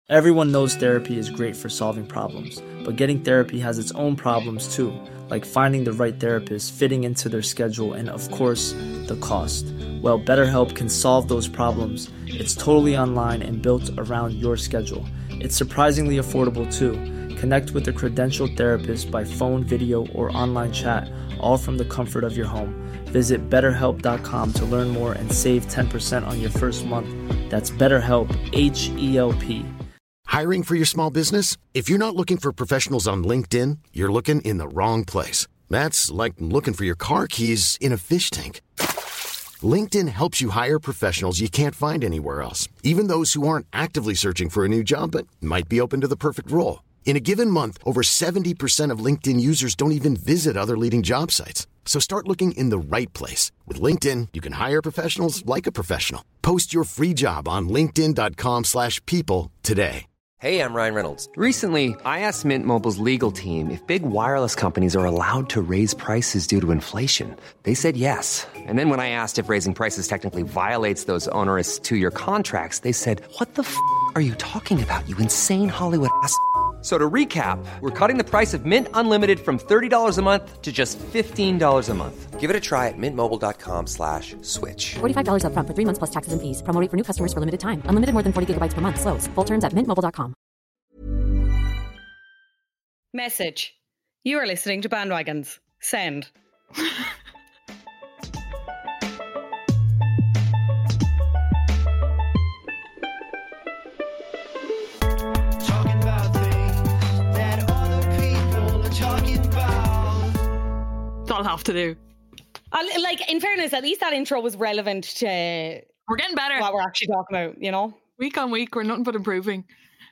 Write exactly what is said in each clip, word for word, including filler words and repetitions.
Everyone knows therapy is great for solving problems, but getting therapy has its own problems too, like finding the right therapist, fitting into their schedule, and of course, the cost. Well, BetterHelp can solve those problems. It's totally online and built around your schedule. It's surprisingly affordable too. Connect with a credentialed therapist by phone, video, or online chat, all from the comfort of your home. Visit better help dot com to learn more and save ten percent on your first month. That's BetterHelp, H E L P. Hiring for your small business? If you're not looking for professionals on LinkedIn, you're looking in the wrong place. That's like looking for your car keys in a fish tank. LinkedIn helps you hire professionals you can't find anywhere else, even those who aren't actively searching for a new job but might be open to the perfect role. In a given month, over seventy percent of LinkedIn users don't even visit other leading job sites. So start looking in the right place. With LinkedIn, you can hire professionals like a professional. Post your free job on linkedin dot com slash people today. Hey, I'm Ryan Reynolds. Recently, I asked Mint Mobile's legal team if big wireless companies are allowed to raise prices due to inflation. They said yes. And then when I asked if raising prices technically violates those onerous two-year contracts, they said, what the f*** are you talking about, you insane Hollywood ass f- So to recap, we're cutting the price of Mint Unlimited from thirty dollars a month to just fifteen dollars a month. Give it a try at mintmobile.com slash switch. forty-five dollars up front for three months plus taxes and fees. Promo rate for new customers for limited time. Unlimited more than forty gigabytes per month. Slows full terms at mint mobile dot com. Message. You are listening to Bandwagons. Send. I'll have to do. I'll, like, in fairness, at least that intro was relevant to we're getting better. What we're actually talking about, you know? Week on week, we're nothing but improving.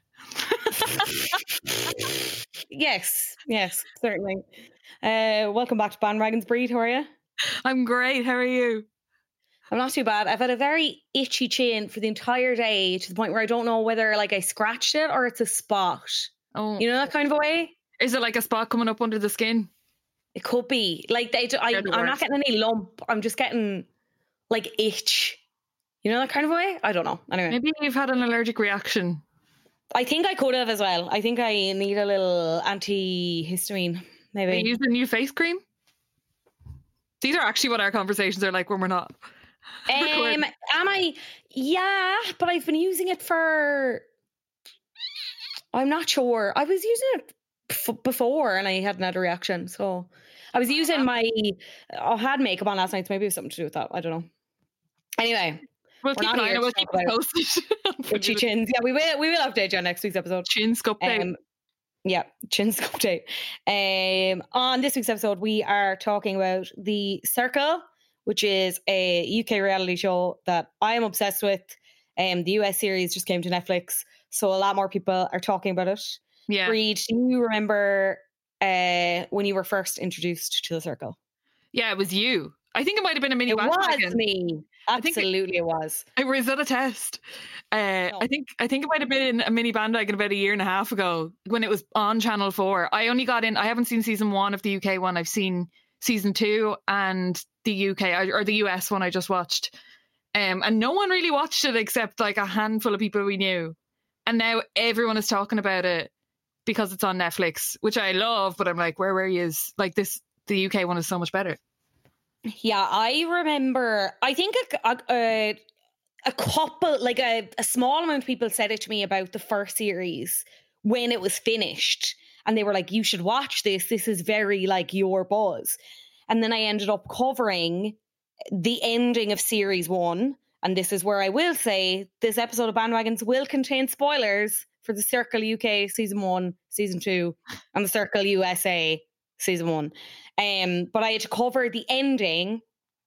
Yes, yes, certainly. Uh, welcome back to Bandwagons, Breed. How are you? I'm great. How are you? I'm not too bad. I've had a very itchy chin for the entire day to the point where I don't know whether like I scratched it or it's a spot. Oh, you know that kind of a way? Is it like a spot coming up under the skin? It could be. Like, they, I, the I'm not getting any lump. I'm just getting, like, itch. You know that kind of way? I don't know. Anyway. Maybe you've had an allergic reaction. I think I could have as well. I think I need a little antihistamine, maybe. Are you using a new face cream? These are actually what our conversations are like when we're not. Um, am I? Yeah, but I've been using it for... I'm not sure. I was using it f- before and I hadn't had a reaction, so... I was using my, I had makeup on last night, so maybe it was something to do with that. I don't know. Anyway, we'll keep an eye on it. We'll keep it posted. Itchy chins. Yeah, we will. We will update you on next week's episode. Chin scope day. Um, yeah, chin scope day. Um, on this week's episode, we are talking about The Circle, which is a U K reality show that I am obsessed with. Um, the U S series just came to Netflix, so a lot more people are talking about it. Yeah. Reed, do you remember uh, when you were first introduced to The Circle? Yeah, it was you. I think it might have been a mini It bandwagon. was me. Absolutely, it, it was. I was at a test. Uh, oh. I think I think it might have been a mini bandwagon about a year and a half ago when it was on Channel four. I only got in. I haven't seen season one of the U K one. I've seen season two and the U K or the U S one I just watched. Um, and no one really watched it except like a handful of people we knew. And now everyone is talking about it because it's on Netflix, which I love. But I'm like, where were you? Like this, the U K one is so much better. Yeah, I remember, I think a, a, a couple, like a, a small amount of people said it to me about the first series when it was finished. And they were like, you should watch this. This is very like your buzz. And then I ended up covering the ending of series one. And this is where I will say this episode of Bandwagons will contain spoilers for The Circle U K season one, season two, and The Circle U S A season one. Um, but I had to cover the ending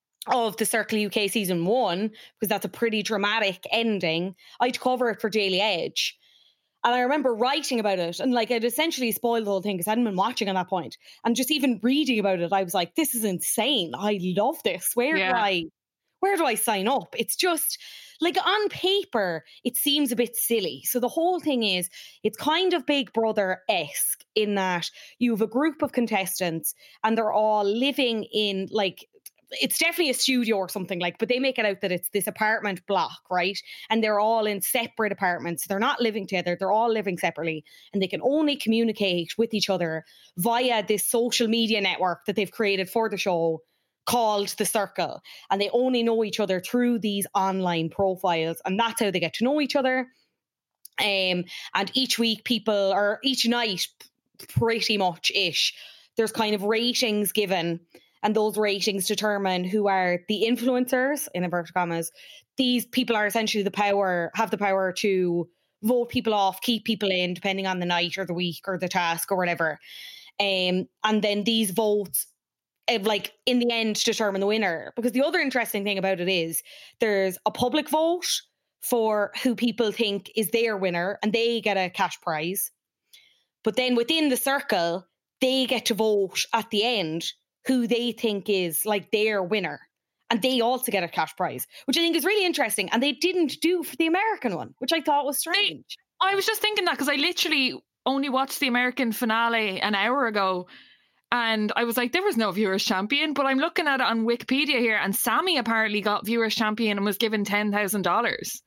of The Circle U K season one because that's a pretty dramatic ending. I had to cover it for Daily Edge. And I remember writing about it and like it essentially spoiled the whole thing because I hadn't been watching at that point. And just even reading about it, I was like, this is insane. I love this. Where yeah. do I where do I sign up? It's just like on paper, it seems a bit silly. So the whole thing is it's kind of Big Brother-esque in that you have a group of contestants and they're all living in like it's definitely a studio or something like, but they make it out that it's this apartment block, right? And they're all in separate apartments. They're not living together. They're all living separately, and they can only communicate with each other via this social media network that they've created for the show called The Circle. And they only know each other through these online profiles, and that's how they get to know each other. Um, and each week people, or each night pretty much ish, there's kind of ratings given, and those ratings determine who are the influencers, in inverted commas. These people are essentially the power, have the power to vote people off, keep people in, depending on the night or the week or the task or whatever. Um, and then these votes, like in the end, determine the winner. Because the other interesting thing about it is there's a public vote for who people think is their winner, and they get a cash prize. But then within the circle, they get to vote at the end who they think is like their winner, and they also get a cash prize, which I think is really interesting. And they didn't do for the American one, which I thought was strange. I was just thinking that because I literally only watched the American finale an hour ago, and I was like, there was no viewers champion. But I'm looking at it on Wikipedia here, and Sammy apparently got viewers champion and was given ten thousand dollars.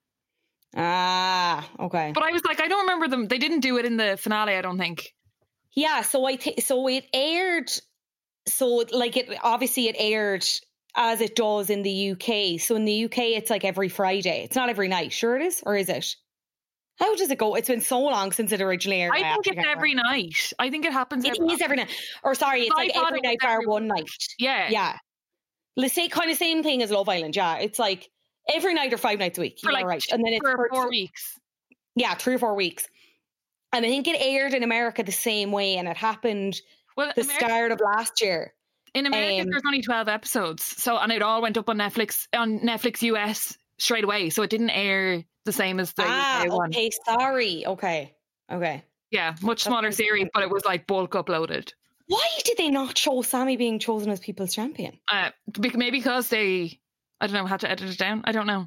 Ah, okay. But I was like, I don't remember them. They didn't do it in the finale, I don't think. Yeah, so I think so it aired. So like it obviously it aired as it does in the U K. So in the U K, it's like every Friday. It's not every night. Sure it is, or is it? How does it go? It's been so long since it originally aired. I think it's every remember. night. I think it happens. It every is every night. Or sorry, it's like every night for one night. Yeah, yeah. Let's say kind of same thing as Love Island. Yeah, it's like every night or five nights a week. You're like right, and then it's for four weeks. Yeah, three or four weeks. And I think it aired in America the same way, and it happened well, the America, start of last year. In America, um, there's only twelve episodes, so and it all went up on Netflix on Netflix U S straight away, so it didn't air the same as the ah, U K one. Okay, sorry. Okay, okay. Yeah, much smaller That's series, but it was like bulk uploaded. Why did they not show Sammy being chosen as People's Champion? Uh, maybe because they, I don't know, had to edit it down. I don't know.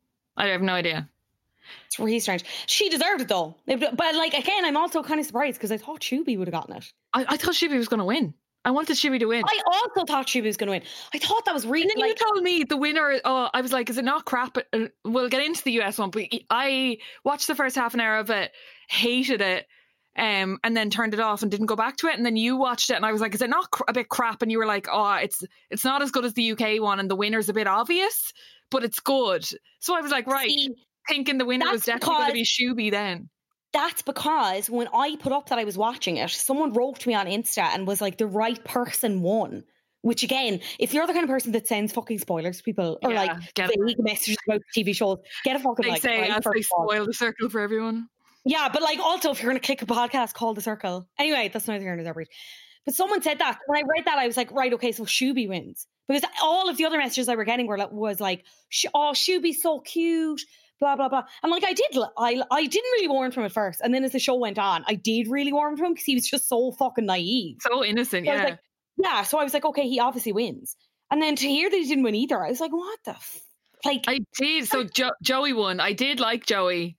I have no idea. It's really strange. She deserved it though. But like again, I'm also kind of surprised because I thought Shuby would have gotten it. I, I thought Shuby was going to win. I wanted Shuby to win. I also thought Shuby was going to win. I thought that was really. And then like, you told me the winner. Oh, I was like, is it not crap? Uh, we'll get into the U S one, but I watched the first half an hour of it, hated it, um, and then turned it off and didn't go back to it. And then you watched it, and I was like, is it not cr- a bit crap? And you were like, oh, it's it's not as good as the U K one, and the winner's a bit obvious, but it's good. So I was like, right. See, thinking the winner was definitely going to be Shuby then. That's because when I put up that I was watching it, someone wrote to me on Insta and was like, the right person won. Which again, if you're the kind of person that sends fucking spoilers to people or yeah, like vague messages about T V shows, get a fucking they like. They say right as they spoil The Circle for everyone. Yeah, but like also if you're going to click a podcast called The Circle. Anyway, that's neither here nor there. But someone said that. When I read that, I was like, right, okay, so Shuby wins. Because all of the other messages I were getting were was like, oh, Shuby's so cute. Blah blah blah, and like I did, I I didn't really warm to him at first, and then as the show went on, I did really warm to him because he was just so fucking naive, so innocent. So yeah, like, yeah. So I was like, okay, he obviously wins, and then to hear that he didn't win either, I was like, what the f-? like? I did. So jo- Joey won. I did like Joey,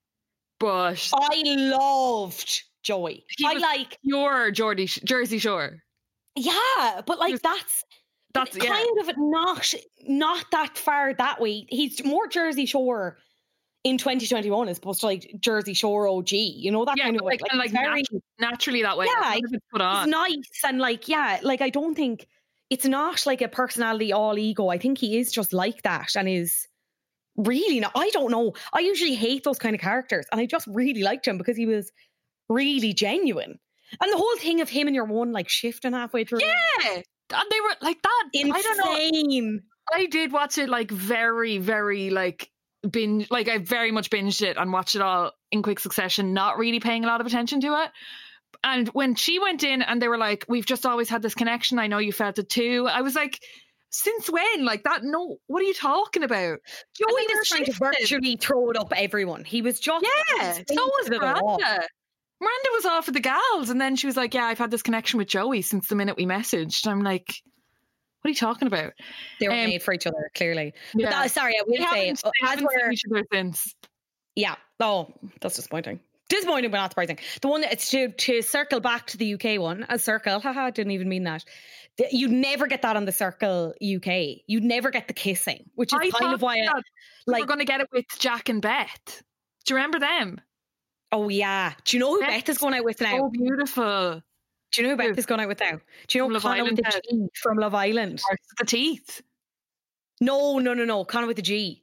but I loved Joey. He I was like your Geordie Jersey Shore. Yeah, but like was, that's. That's kind yeah. of not not that far that way. He's more Jersey Shore in twenty twenty-one as opposed to like Jersey Shore O G. You know that yeah, kind of like, way. Like, like very natu- naturally that way. Yeah, it's put on. He's nice and like yeah, like I don't think it's not like a personality all ego. I think he is just like that and is really not. I don't know. I usually hate those kind of characters, and I just really liked him because he was really genuine. And the whole thing of him and your one like shifting halfway through. Yeah. And they were like that. Insane. I don't know. I did watch it like very, very like binge. Like I very much binged it and watched it all in quick succession, not really paying a lot of attention to it. And when she went in and they were like, "We've just always had this connection. I know you felt it too." I was like, "Since when? Like that? No. What are you talking about?" Joey was trying to virtually throw it up everyone. He was just yeah. So was Miranda. Miranda was off with the gals, and then she was like, yeah, I've had this connection with Joey since the minute we messaged. I'm like, what are you talking about? They were um, made for each other, clearly. Yeah. But that, sorry, I will they say, haven't, they as haven't we're, seen each other since. Yeah. Oh, that's disappointing. Disappointing, but not surprising. The one that's to, to circle back to the U K one, a circle, haha, didn't even mean that. You'd never get that on the Circle U K. You'd never get the kissing, which is I kind of why I, like, we're like, going to get it with Jack and Beth. Do you remember them? oh yeah. Do you know who Beth, Beth is going out with now? Oh, beautiful. Do you know who Beth is going out with now? Do you know Connor with the G from Love Island? The teeth. No, no, no, no. Connor with the G.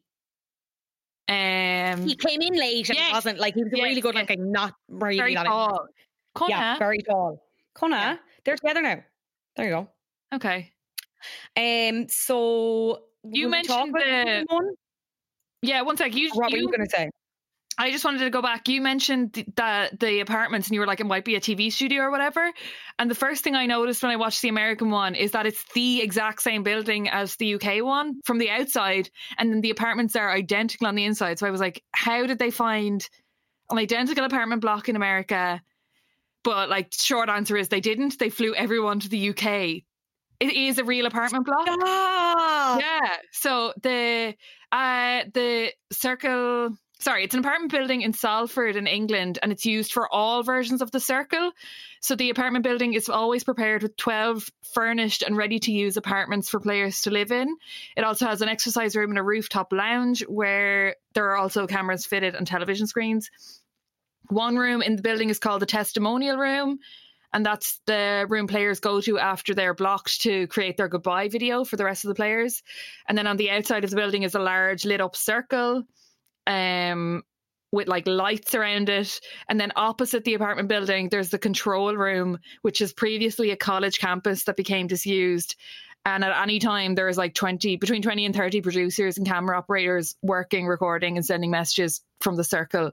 Um, he came in late and yes. wasn't like he was yes, really good yes. looking, not really very tall. Connor. Yeah, very tall. Connor, yeah. They're together now. There you go. Okay. Um. So you mentioned the one. Yeah, one sec. You, what you, were you going to say? I just wanted to go back. You mentioned the, the the apartments, and you were like, it might be a T V studio or whatever. And the first thing I noticed when I watched the American one is that it's the exact same building as the U K one from the outside, and then the apartments are identical on the inside. So I was like, how did they find an identical apartment block in America? But like, short answer is they didn't. They flew everyone to the U K. It is a real apartment block. Stop. Yeah. So the uh the Circle. Sorry, it's an apartment building in Salford in England, and it's used for all versions of the Circle. So the apartment building is always prepared with twelve furnished and ready-to-use apartments for players to live in. It also has an exercise room and a rooftop lounge where there are also cameras fitted and television screens. One room in the building is called the testimonial room, and that's the room players go to after they're blocked to create their goodbye video for the rest of the players. And then on the outside of the building is a large lit-up circle um with like lights around it, and then opposite the apartment building there's the control room, which is previously a college campus that became disused, and at any time there's like twenty between twenty and thirty producers and camera operators working, recording and sending messages from the Circle.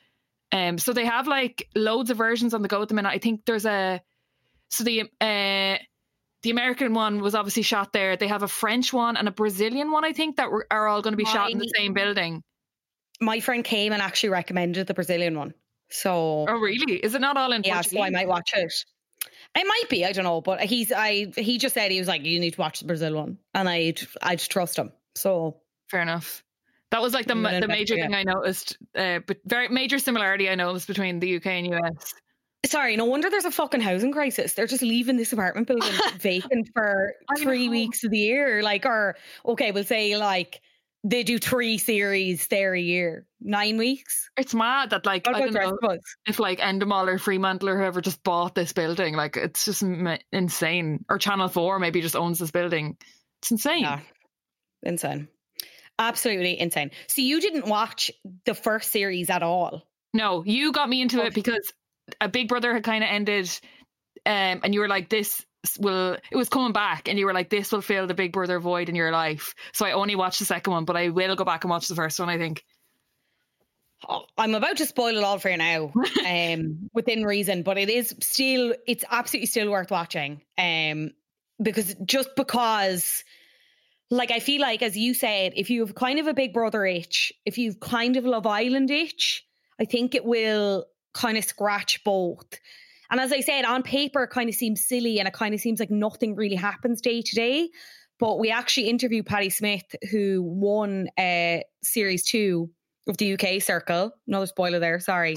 Um so they have like loads of versions on the go at the minute. I think there's a so the uh the American one was obviously shot there. They have a French one and a Brazilian one, I think, that are all going to be My- shot in the same building. My friend came and actually recommended the Brazilian one. So, oh really? Is it not all in yeah, Portuguese? So I might watch it. It might be, I don't know, but he's I he just said he was like, you need to watch the Brazil one, and I'd I'd trust him. So fair enough. That was like the the major thing I noticed, uh, but very major similarity I noticed between the U K and U S. Sorry, no wonder there's a fucking housing crisis. They're just leaving this apartment building vacant for three weeks of the year, like, or okay, we'll say like. They do three series there a year, nine weeks. It's mad that like, I don't know if like Endemol or Fremantle or whoever just bought this building. Like, it's just m- insane. Or Channel four maybe just owns this building. It's insane. Yeah, insane. Absolutely insane. So you didn't watch the first series at all? No, you got me into oh. it because a Big Brother had kind of ended, um, and you were like, this will it was coming back, and you were like, this will fill the Big Brother void in your life. So I only watched the second one, but I will go back and watch the first one, I think. Oh, I'm about to spoil it all for you now, um, within reason, but it is still, it's absolutely still worth watching, um, because just because, like, I feel like, as you said, if you have kind of a Big Brother itch, if you've kind of Love Island itch, I think it will kind of scratch both. And as I said, on paper, it kind of seems silly, and it kind of seems like nothing really happens day to day. But we actually interviewed Patti Smith, who won uh, series two of the U K Circle. Another spoiler there, sorry.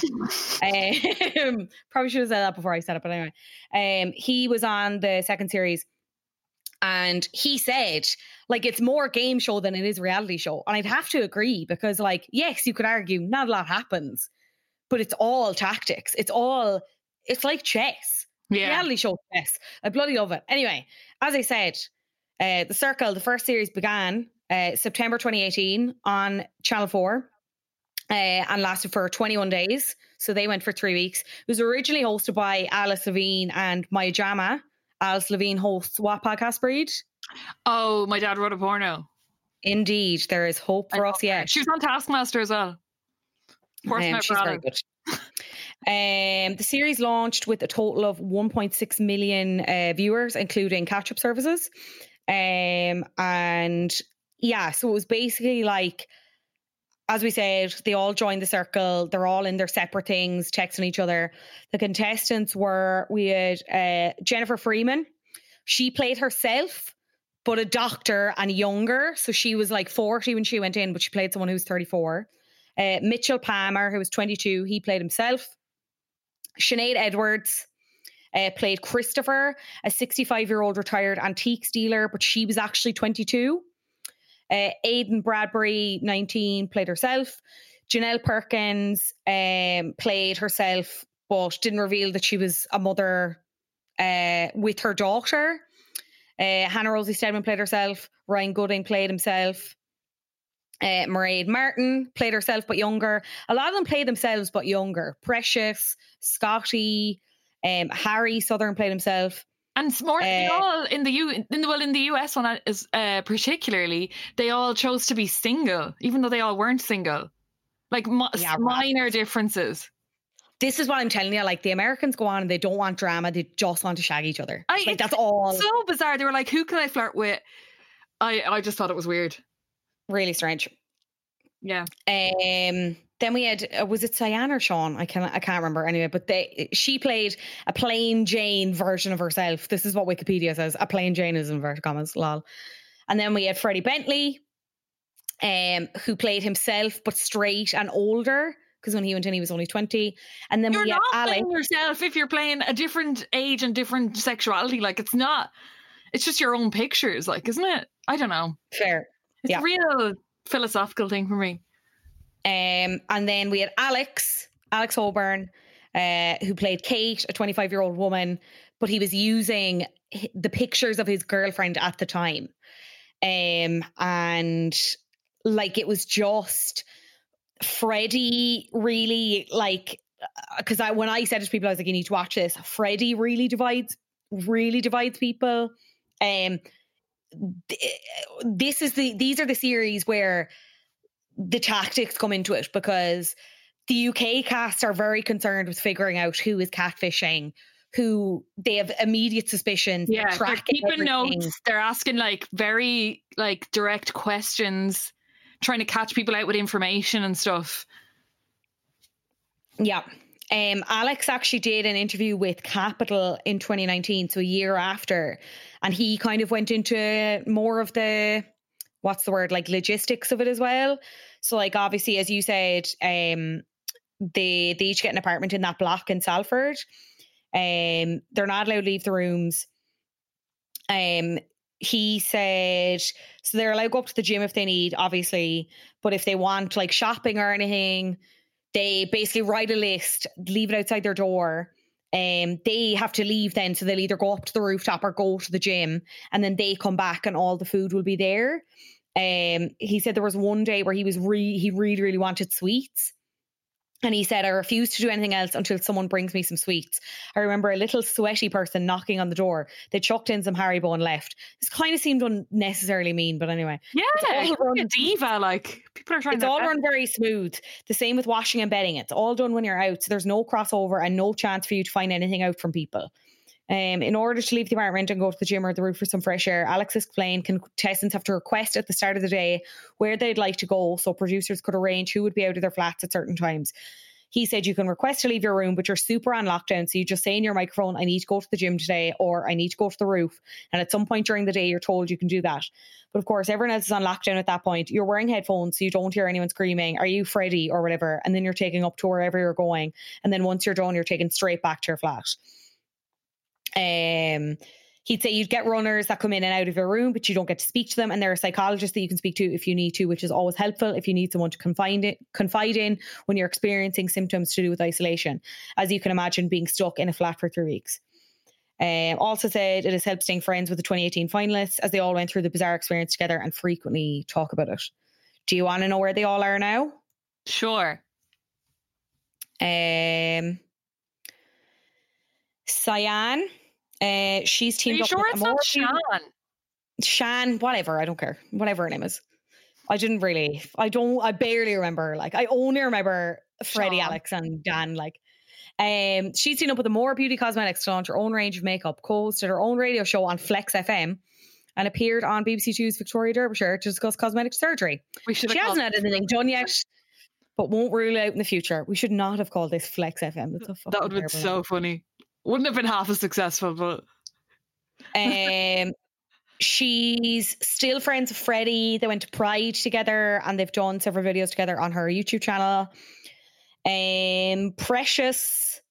um, probably should have said that before I said it, but anyway. Um, he was on the second series, and he said, like, it's more game show than it is reality show. And I'd have to agree, because, like, yes, you could argue not a lot happens, but it's all tactics. It's all... It's like chess. Yeah. Reality show chess. I bloody love it. Anyway, as I said, uh, The Circle, the first series began uh, September twenty eighteen on Channel four uh, and lasted for twenty-one days. So they went for three weeks. It was originally hosted by Alice Levine and Maya Jama. Alice Levine hosts what podcast, Breed? Oh, My Dad Wrote a Porno. Indeed. There is hope for us yet. She was on Taskmaster as well. Um, she's very good. Um, the series launched with a total of one point six million uh, viewers, including catch-up services. Um, and yeah, so it was basically like, as we said, they all joined the Circle. They're all in their separate things, texting each other. The contestants were, we had uh, Jennifer Freeman. She played herself, but a doctor and younger. So she was like forty when she went in, but she played someone who was thirty-four. Uh, Mitchell Palmer, who was twenty-two, he played himself. Sinead Edwards uh, played Christopher, a sixty-five-year-old retired antiques dealer, but she was actually twenty-two. Uh, Aidan Bradbury, nineteen, played herself. Janelle Perkins um, played herself, but didn't reveal that she was a mother uh, with her daughter. Uh, Hannah Rosie Stedman played herself. Ryan Gooding played himself. Uh, Mairead Martin played herself, but younger. A lot of them played themselves, but younger. Precious, Scotty, um, Harry Southern played himself. And more, Uh, they all in the U, in the, well, in the U S one is uh, particularly, they all chose to be single, even though they all weren't single. Like mo- Yeah, minor differences. This is what I'm telling you. Like, the Americans go on and they don't want drama. They just want to shag each other. I, Like, it's that's all. So bizarre. They were like, who can I flirt with? I, I just thought it was weird. Really strange. Yeah. Um. Then we had, uh, was it Cyan or Sean? I can't, I can't remember anyway. But they, she played a plain Jane version of herself. This is what Wikipedia says. A plain Jane is in inverted commas. Lol. And then we had Freddie Bentley, um, who played himself but straight and older, because when he went in, he was only twenty. And then You're we had not Alex. playing yourself if you're playing a different age and different sexuality. Like, it's not. It's just your own pictures, like, isn't it? I don't know. Fair. It's Yeah. a real philosophical thing for me. Um, and then we had Alex, Alex Holborn, uh, who played Kate, a twenty-five-year-old woman, but he was using h- the pictures of his girlfriend at the time. Um, and like, it was just Freddie really, like, because I when I said it to people, I was like, you need to watch this. Freddie really divides, really divides people. Um, th- this is the these are the series where the tactics come into it, because the U K cast are very concerned with figuring out who is catfishing, who they have immediate suspicions. Yeah, they're they're tracking keeping everything. notes. They're asking like very like direct questions, trying to catch people out with information and stuff. Yeah. Um, Alex actually did an interview with Capital in twenty nineteen, so a year after, and he kind of went into more of the, what's the word, like logistics of it as well. So like, obviously, as you said, um, they, they each get an apartment in that block in Salford. Um, they're not allowed to leave the rooms. Um, he said, so they're allowed to go up to the gym if they need, obviously, but if they want like shopping or anything, they basically write a list, leave it outside their door. Um, they have to leave then, so they'll either go up to the rooftop or go to the gym, and then they come back and all the food will be there. Um, he said there was one day where he was re- he really, really wanted sweets. And he said, I refuse to do anything else until someone brings me some sweets. I remember a little sweaty person knocking on the door. They chucked in some Haribo and left. This kind of seemed unnecessarily mean, but anyway. Yeah, It's all run- a diva. Like, people are trying. It's their all best. run very smooth. The same with washing and bedding. It's all done when you're out. So there's no crossover and no chance for you to find anything out from people. Um, in order to leave the apartment and go to the gym or the roof for some fresh air, Alex explained contestants have to request at the start of the day where they'd like to go, so producers could arrange who would be out of their flats at certain times. He said you can request to leave your room, but you're super on lockdown, so you just say in your microphone, I need to go to the gym today, or I need to go to the roof. And at some point during the day, you're told you can do that. But of course, everyone else is on lockdown at that point. You're wearing headphones, so you don't hear anyone screaming, are you Freddie or whatever? And then you're taking up to wherever you're going. And then once you're done, you're taken straight back to your flat. Um, he'd say you'd get runners that come in and out of your room, but you don't get to speak to them. And there are psychologists that you can speak to if you need to, which is always helpful if you need someone to confide in, confide in when you're experiencing symptoms to do with isolation. As you can imagine, being stuck in a flat for three weeks. Um, also said it has helped staying friends with the twenty eighteen finalists as they all went through the bizarre experience together and frequently talk about it. Do you want to know where they all are now? Sure. Um, Cyan. Uh, she's Are teamed you up sure with it's Amor not Beauty- Sean? Shan, whatever, I don't care. Whatever her name is. I didn't really, I don't, I barely remember. Like, I only remember Freddie, Sean. Alex, and Dan. Like, um, she's teamed up with Amor Beauty Cosmetics to launch her own range of makeup, co-hosted her own radio show on Flex F M, and appeared on B B C Two's Victoria Derbyshire to discuss cosmetic surgery. We should. She hasn't had anything done yet, but won't rule out in the future. We should not have called this Flex F M. That's a fucking That would have been terrible name. so funny. Wouldn't have been half as successful, but Um, she's still friends with Freddie. They went to Pride together and they've done several videos together on her YouTube channel. Um, Precious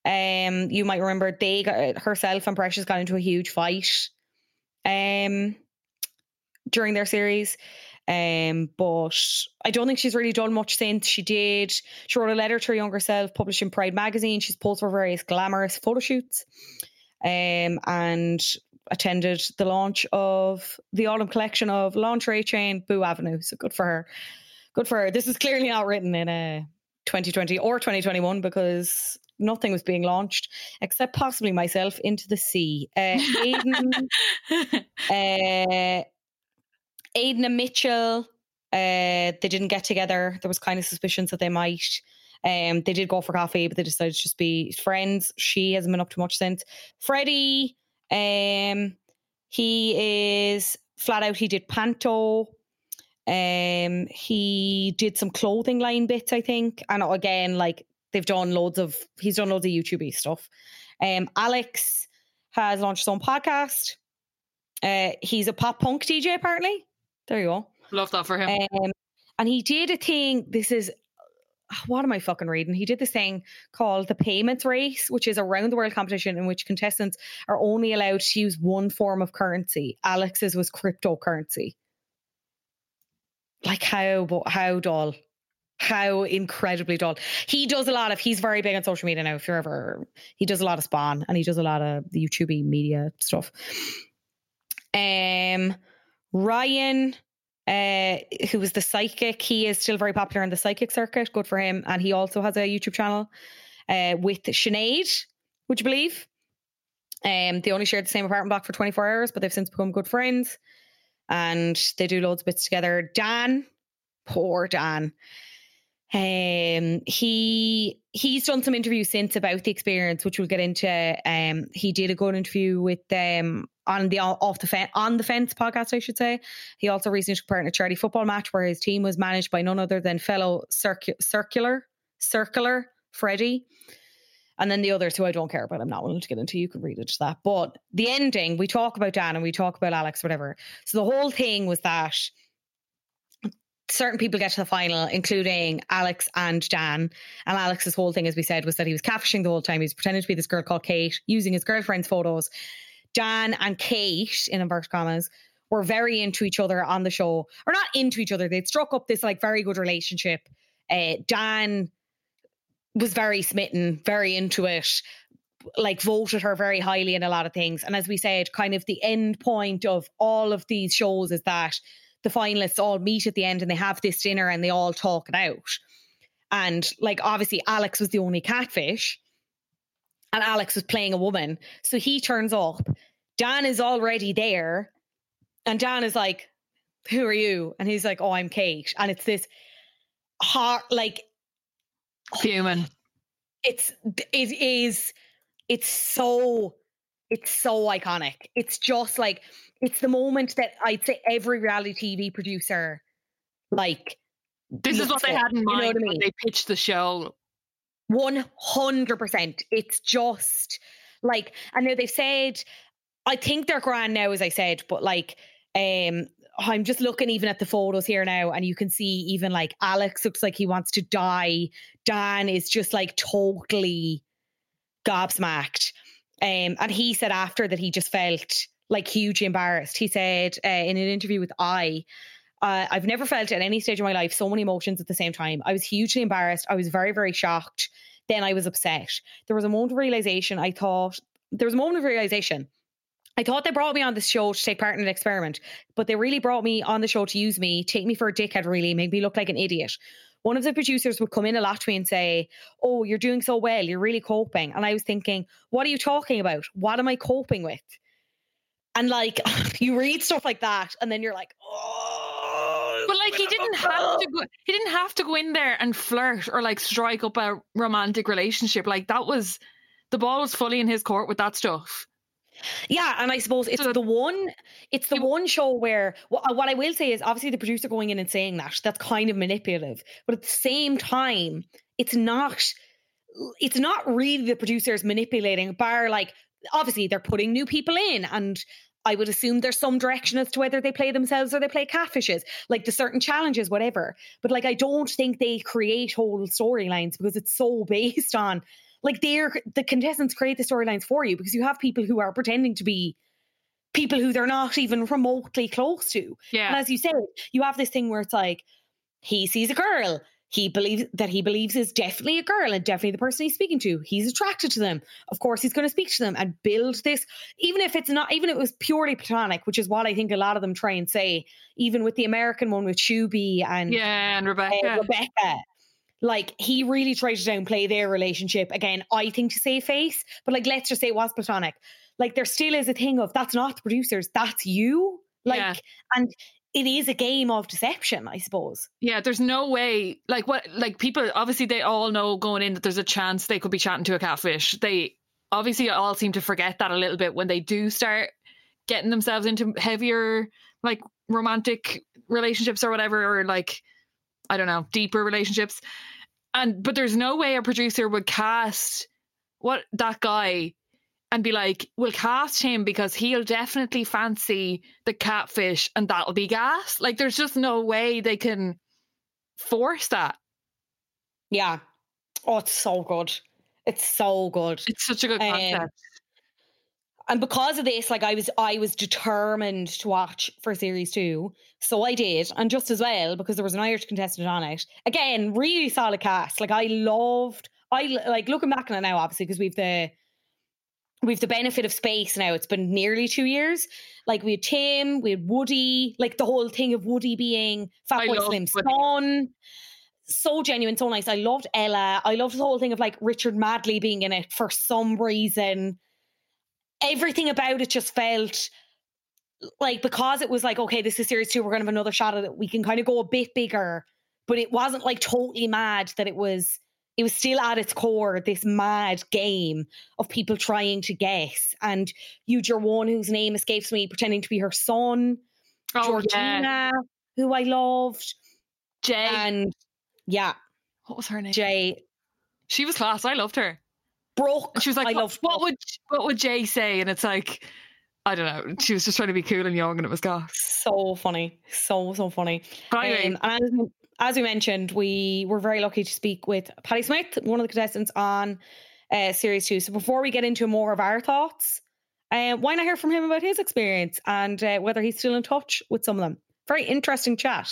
Um, you might remember they got herself and Precious got into a huge fight um during their series. Um, but I don't think she's really done much since. She did. She wrote a letter to her younger self, published in Pride magazine. She's posed for various glamorous photo shoots, um, and attended the launch of the autumn collection of lingerie chain Boo Avenue. So good for her. Good for her. This is clearly not written in a twenty twenty or twenty twenty-one because nothing was being launched except possibly myself into the sea. Uh, Aiden, uh, Aiden and Mitchell, uh, they didn't get together. There was kind of suspicions that they might. Um, they did go for coffee, but they decided to just be friends. She hasn't been up to much since. Freddie, um, he is flat out. He did Panto. Um, he did some clothing line bits, I think. And again, like they've done loads of, he's done loads of YouTube-y stuff. Um, Alex has launched his own podcast. Uh, he's a pop punk D J, apparently. There you go. Love that for him. Um, and he did a thing, this is, what am I fucking reading? He did this thing called the Payments Race, which is a round the world competition in which contestants are only allowed to use one form of currency. Alex's was cryptocurrency. Like how, how dull. How incredibly dull. He does a lot of, he's very big on social media now, if you're ever, he does a lot of Spawn and he does a lot of the YouTube media stuff. Um, Ryan, uh, who was the psychic, he is still very popular in the psychic circuit. Good for him. And he also has a YouTube channel uh, with Sinead, would you believe? Um, they only shared the same apartment block for twenty-four hours, but they've since become good friends. And they do loads of bits together. Dan, poor Dan. Um, he he's done some interviews since about the experience, which we'll get into. Um, he did a good interview with um on the off the fence on the fence podcast, I should say. He also recently took part in a charity football match where his team was managed by none other than fellow circu- circular circular Freddie. And then the others who I don't care about, I'm not willing to get into. You can read it to that. But the ending, we talk about Dan and we talk about Alex, whatever. So the whole thing was that certain people get to the final, including Alex and Dan. And Alex's whole thing, as we said, was that he was catfishing the whole time. He was pretending to be this girl called Kate, using his girlfriend's photos. Dan and Kate, in inverted commas, were very into each other on the show. Or not into each other. They'd struck up this like very good relationship. Uh, Dan was very smitten, very into it, like voted her very highly in a lot of things. And as we said, kind of the end point of all of these shows is that the finalists all meet at the end and they have this dinner and they all talk it out. And like, obviously Alex was the only catfish and Alex was playing a woman. So he turns up, Dan is already there and Dan is like, who are you? And he's like, oh, I'm Kate. And it's this heart, like, human. It's, it is, it's so, it's so iconic. It's just like, it's the moment that I'd say every reality T V producer, like, this is what they had in mind, you know what I mean? When they pitched the show. one hundred percent. It's just like, I know they've said, I think they're grand now, as I said, but like, um, I'm just looking even at the photos here now and you can see even like Alex looks like he wants to die. Dan is just like totally gobsmacked. Um, and he said after that he just felt like hugely embarrassed. He said uh, in an interview with I, uh, I've never felt at any stage of my life so many emotions at the same time. I was hugely embarrassed. I was very, very shocked. Then I was upset. There was a moment of realization. I thought, there was a moment of realization. I thought they brought me on this show to take part in an experiment, but they really brought me on the show to use me, take me for a dickhead, really, make me look like an idiot. One of the producers would come in a lot to me and say, oh, you're doing so well, you're really coping. And I was thinking, what are you talking about? What am I coping with? And like, you read stuff like that and then you're like, oh. But like, he didn't have to go, he didn't have to go in there and flirt or like strike up a romantic relationship. Like that was, the ball was fully in his court with that stuff. Yeah, and I suppose it's so, the one it's the it, one show where what, what I will say is obviously the producer going in and saying that that's kind of manipulative, but at the same time it's not it's not really the producers manipulating, bar like obviously they're putting new people in and I would assume there's some direction as to whether they play themselves or they play catfishes, like the certain challenges, whatever. But like I don't think they create whole storylines because it's so based on like they're the contestants create the storylines for you because you have people who are pretending to be people who they're not even remotely close to. Yeah. And as you said, you have this thing where it's like, he sees a girl, he believes that he believes is definitely a girl and definitely the person he's speaking to. He's attracted to them. Of course, he's going to speak to them and build this, even if it's not, even if it was purely platonic, which is what I think a lot of them try and say, even with the American one with Shuby and, yeah, and Rebecca. Uh, Rebecca. Like, he really tried to downplay their relationship. Again, I think to save face, but like, let's just say it was platonic. Like, there still is a thing of, that's not the producers, that's you. Like, yeah. And it is a game of deception, I suppose. Yeah, there's no way, like, what, like, people, obviously they all know going in that there's a chance they could be chatting to a catfish. They obviously all seem to forget that a little bit when they do start getting themselves into heavier, like, romantic relationships or whatever, or like, I don't know, deeper relationships. And but there's no way a producer would cast what that guy and be like, we'll cast him because he'll definitely fancy the catfish and that'll be gas. Like, there's just no way they can force that. Yeah. Oh, it's so good. It's so good. It's such a good concept. Um, and because of this, like, I was I was determined to watch for series two. So I did. And just as well, because there was an Irish contestant on it. Again, really solid cast. Like, I loved, I like looking back on it now, obviously, because we've the we've the benefit of space now. It's been nearly two years. Like, we had Tim, we had Woody, like the whole thing of Woody being Fatboy Slim's son. So genuine, so nice. I loved Ella. I loved the whole thing of like Richard Madley being in it for some reason. Everything about it just felt like, because it was like, okay, this is series two, we're going to have another shot at it. We can kind of go a bit bigger, but it wasn't like totally mad that it was, it was still at its core, this mad game of people trying to guess. And you, your one whose name escapes me, pretending to be her son, oh, Georgina, yeah. who I loved. Jay. And yeah. What was her name? Jay. She was class. I loved her. Brooke. And she was like, I what, loved what would what would Jay say? And it's like, I don't know. She was just trying to be cool and young, and it was gas. So funny. So, so funny. Anyway. Um, and as, as we mentioned, we were very lucky to speak with Paddy Smith, one of the contestants on uh, series two. So before we get into more of our thoughts, uh, why not hear from him about his experience and uh, whether he's still in touch with some of them? Very interesting chat.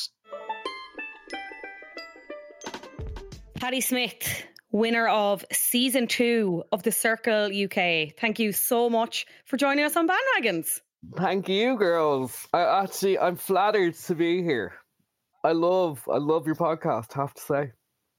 Paddy Smith, winner of season two of The Circle U K. Thank you so much for joining us on Bandwagons. Thank you, girls. I actually, I'm flattered to be here. I love, I love your podcast, I have to say.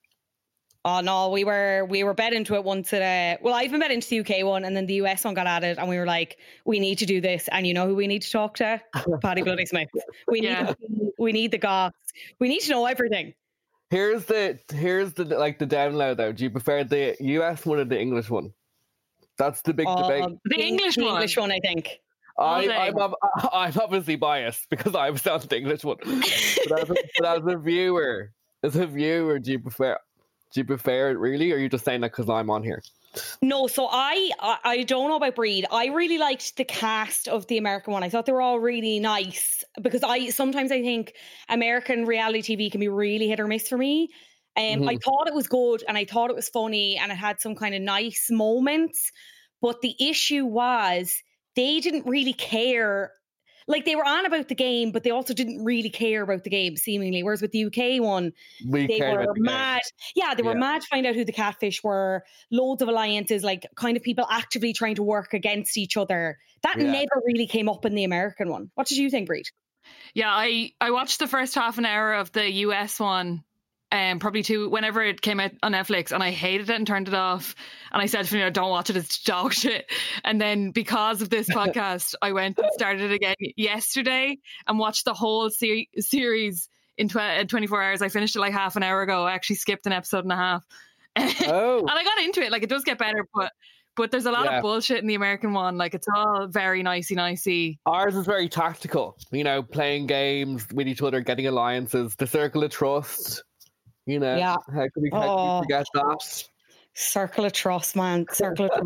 Oh no, we were we were bet into it once. Today. Well, I've been bet into the U K one, and then the U S one got added, and we were like, we need to do this. And you know who we need to talk to? Paddy Bloody Smith. We yeah. need we need the goss. We need to know everything. Here's the here's the like the download though. Do you prefer the U S one or the English one? That's the big uh, debate. The English the one. English one, I think. I, I'm, I'm obviously biased because I was on the English one. But as, a, but as a viewer, as a viewer, do you prefer? Do you prefer it really, or are you just saying that because I'm on here? No, so I, I I don't know about Breed. I really liked the cast of the American one. I thought they were all really nice because I sometimes I think American reality T V can be really hit or miss for me. Um, mm-hmm. I thought it was good and I thought it was funny and it had some kind of nice moments. But the issue was they didn't really care. Like, they were on about the game, but they also didn't really care about the game, seemingly. Whereas with the U K one, we they were the mad. Game. Yeah, they were yeah. mad to find out who the catfish were. Loads of alliances, like kind of people actively trying to work against each other. That yeah. never really came up in the American one. What did you think, Breed? Yeah, I, I watched the first half an hour of the U S one. Um, probably two, whenever it came out on Netflix, and I hated it and turned it off. And I said to me, don't watch it, it's dog shit. And then because of this podcast, I went and started it again yesterday and watched the whole ser- series in tw- twenty-four hours. I finished it like half an hour ago. I actually skipped an episode and a half. Oh. And I got into it. Like, it does get better, but but there's a lot yeah. of bullshit in the American one. Like, it's all very nicey nicey. Ours is very tactical, you know, playing games with each other, getting alliances, the circle of trust. You know, yeah. how can we, how can oh, we forget that? Circle of trust, man. Circle of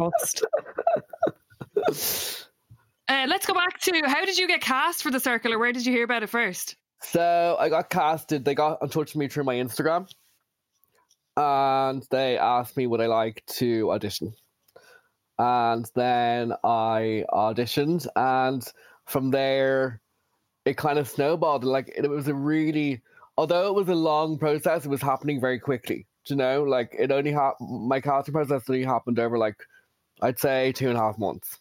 trust. uh, let's go back to, how did you get cast for The Circle, or where did you hear about it first? So I got casted. They got in touch with me through my Instagram. and they asked me would I like to audition. And then I auditioned, and from there, it kind of snowballed. Like, it was a really, although it was a long process, it was happening very quickly. Do you know? Like, it only happened, my casting process only happened over, like, I'd say two and a half months.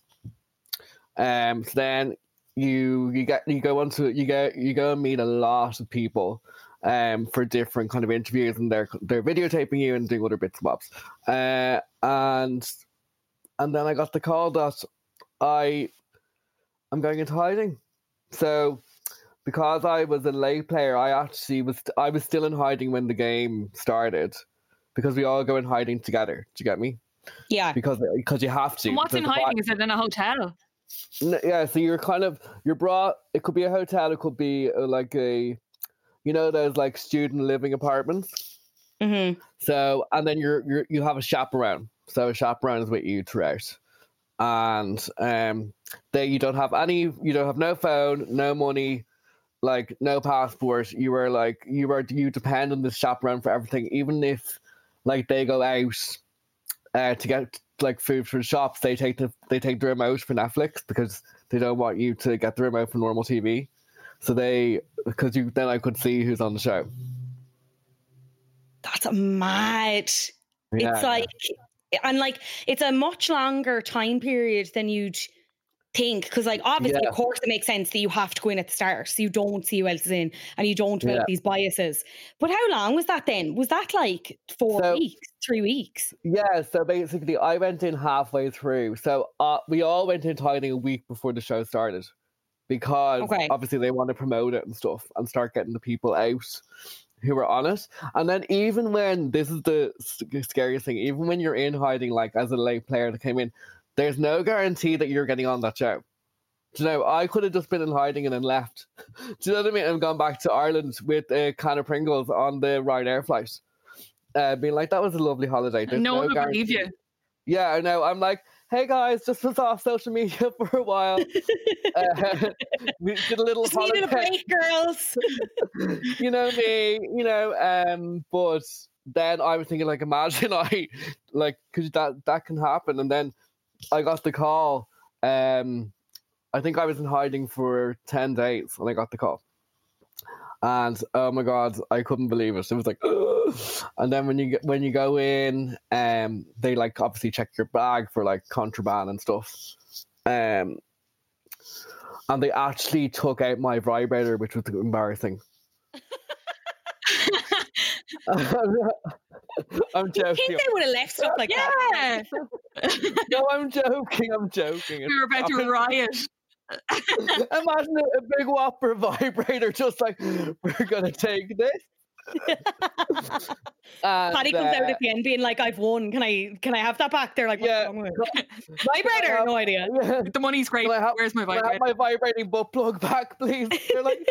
Um, so then you you get you go onto you go you go and meet a lot of people, um, for different kind of interviews, and they're they're videotaping you and doing other bits and bobs. Uh, and and then I got the call that I I'm going into hiding. So because I was a late player, I actually was I was still in hiding when the game started, because we all go in hiding together. Do you get me? Yeah. Because because you have to. And what's in Because hiding? Is it in a hotel? N- Yeah, so you're kind of you're brought. It could be a hotel. It could be uh, like a, you know, those like student living apartments. Mm-hmm. So and then you're you're you have a chaperone. So a chaperone is with you throughout, and um, they you don't have any. You don't have no phone, no money, like no passport. You are like you are you depend on this chaperone for everything. Even if like they go out uh, to get like food for the shops, they take the they take the remote for Netflix because they don't want you to get the remote for normal T V. So they because you then I could see who's on the show. That's mad. Yeah, It's like, and like, it's a much longer time period than you'd think. Because, like, obviously, Yeah. of course, it makes sense that you have to go in at the start, so you don't see who else is in, and you don't develop Yeah. these biases. But how long was that then? Was that like four So- weeks, three weeks? Yeah, so basically I went in halfway through. So uh, we all went into hiding a week before the show started, because Okay. obviously they want to promote it and stuff and start getting the people out who are on it. And then even when, this is the s- scariest thing, even when you're in hiding, like as a late player that came in, there's no guarantee that you're getting on that show. Do you know, I could have just been in hiding and then left. Do you know what I mean? And gone back to Ireland with a can of Pringles on the Ryanair flight. Uh, being like, that was a lovely holiday. There's No one would guarantee. believe you. Yeah, I know. I'm like, hey guys, just was off social media for a while. uh, we did a little Just needed a holiday. break, girls. You know me, you know. Um, but then I was thinking, like, imagine I, like, because that that can happen. And then I got the call. Um, I think I was in hiding for ten days when I got the call. And oh my god, I couldn't believe it. It was like, ugh. And then when you get, when you go in, um, they like obviously check your bag for like contraband and stuff. Um, and they actually took out my vibrator, which was embarrassing. I'm I joking. think they would have left stuff like that. Yeah. No, I'm joking. I'm joking. We were about to riot. Imagine a, a big whopper vibrator, just like, we're gonna take this. And, Paddy comes out uh, at the end being like, I've won. Can I can I have that back? They're like, what's yeah. wrong with it? Vibrator? No idea. Yeah. The money's great. Can I have- Where's my Can I have vibrator? my vibrating butt plug back, please? They're like,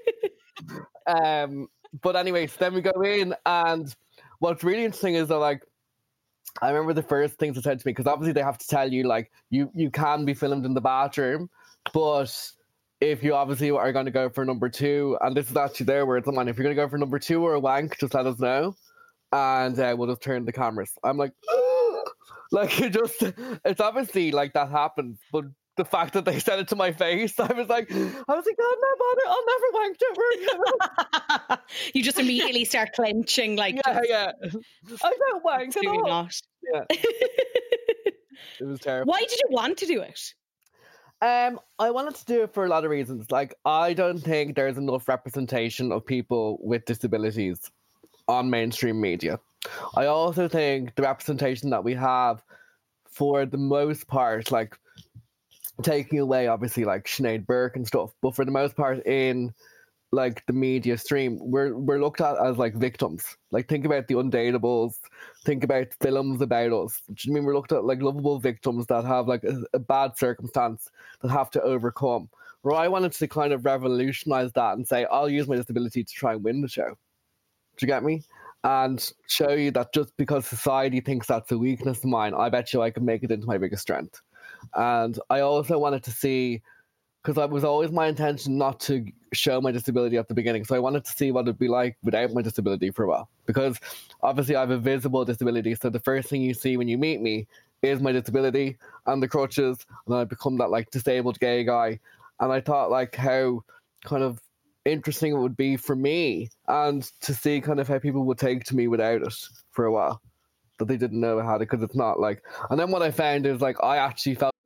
um, but anyways, then we go in, and what's really interesting is that, like, I remember the first things they said to me, because obviously they have to tell you, like, you you can be filmed in the bathroom, but if you obviously are going to go for number two, and this is actually their words, I'm like, if you're going to go for number two or a wank, just let us know, and uh, we'll just turn the cameras. I'm like, like, it just, it's obviously like that happened, but the fact that they said it to my face, I was like, I was like, oh, no bother, I'll never wank, don't worry. You just immediately start clenching, like, Yeah, just yeah. I don't wank at absolutely all. not. Yeah, it was terrible. Why did you want to do it? Um, I wanted to do it for a lot of reasons. Like, I don't think there's enough representation of people with disabilities on mainstream media. I also think the representation that we have, for the most part, like, taking away obviously like Sinead Burke and stuff, but for the most part in like the media stream, we're we're looked at as like victims. Like, think about The Undateables, think about films about us. Do you mean we're looked at like lovable victims that have like a, a bad circumstance that have to overcome? Where I wanted to kind of revolutionize that and say, I'll use my disability to try and win the show. Do you get me? And show you that just because society thinks that's a weakness of mine, I bet you I can make it into my biggest strength. And I also wanted to see, because it was always my intention not to show my disability at the beginning, so I wanted to see what it'd be like without my disability for a while. because obviously I have a visible disability. So the first thing you see when you meet me is my disability and the crutches, and I become that like disabled gay guy. And I thought like how kind of interesting it would be for me and to see kind of how people would take to me without it for a while, that they didn't know I had it, because it's not like. And then what I found is like I actually felt.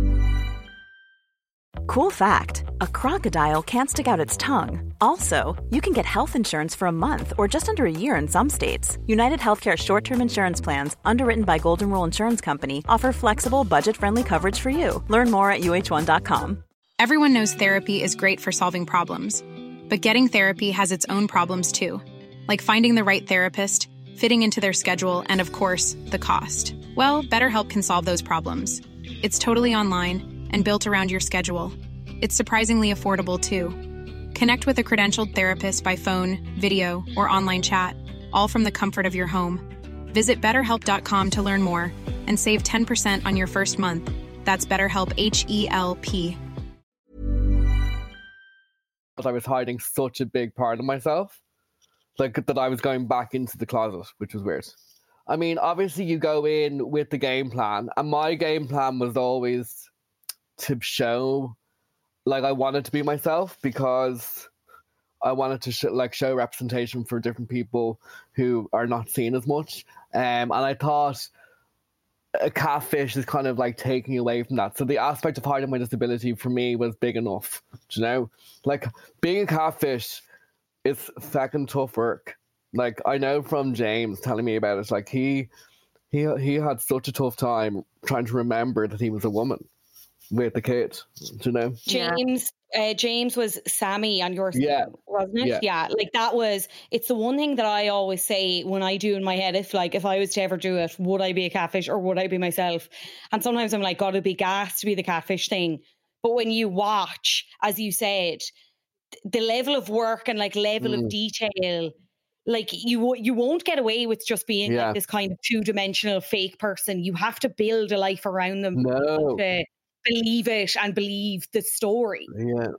Cool fact, a crocodile can't stick out its tongue. Also, you can get health insurance for a month or just under a year in some states. United Healthcare short-term insurance plans, underwritten by Golden Rule Insurance Company, offer flexible, budget-friendly coverage for you. Learn more at U H one dot com. Everyone knows therapy is great for solving problems, but getting therapy has its own problems too, like finding the right therapist, fitting into their schedule, and of course, the cost. Well, BetterHelp can solve those problems. It's totally online and built around your schedule. It's surprisingly affordable too. Connect with a credentialed therapist by phone, video, or online chat, all from the comfort of your home. Visit better help dot com to learn more and save ten percent on your first month. That's BetterHelp, H E L P. I was hiding such a big part of myself, like that I was going back into the closet, which was weird. I mean, obviously you go in with the game plan, and my game plan was always to show, like I wanted to be myself, because I wanted to sh- like show representation for different people who are not seen as much. Um, and I thought a catfish is kind of like taking away from that. So the aspect of hiding my disability for me was big enough, you know? Like being a catfish is fucking tough work. Like I know from James telling me about it, like he he he had such a tough time trying to remember that he was a woman with the kid, you know? James uh, James was Sammy on your side, yeah. wasn't it? Yeah. yeah, like that was, it's the one thing that I always say when I do in my head, if like, if I was to ever do it, would I be a catfish or would I be myself? And sometimes I'm like, God, it'd be gas to be the catfish thing. But when you watch, as you said, the level of work and like level mm. of detail, like you you won't get away with just being yeah. like this kind of two-dimensional fake person. You have to build a life around them. No. To believe it and believe the story. Yeah.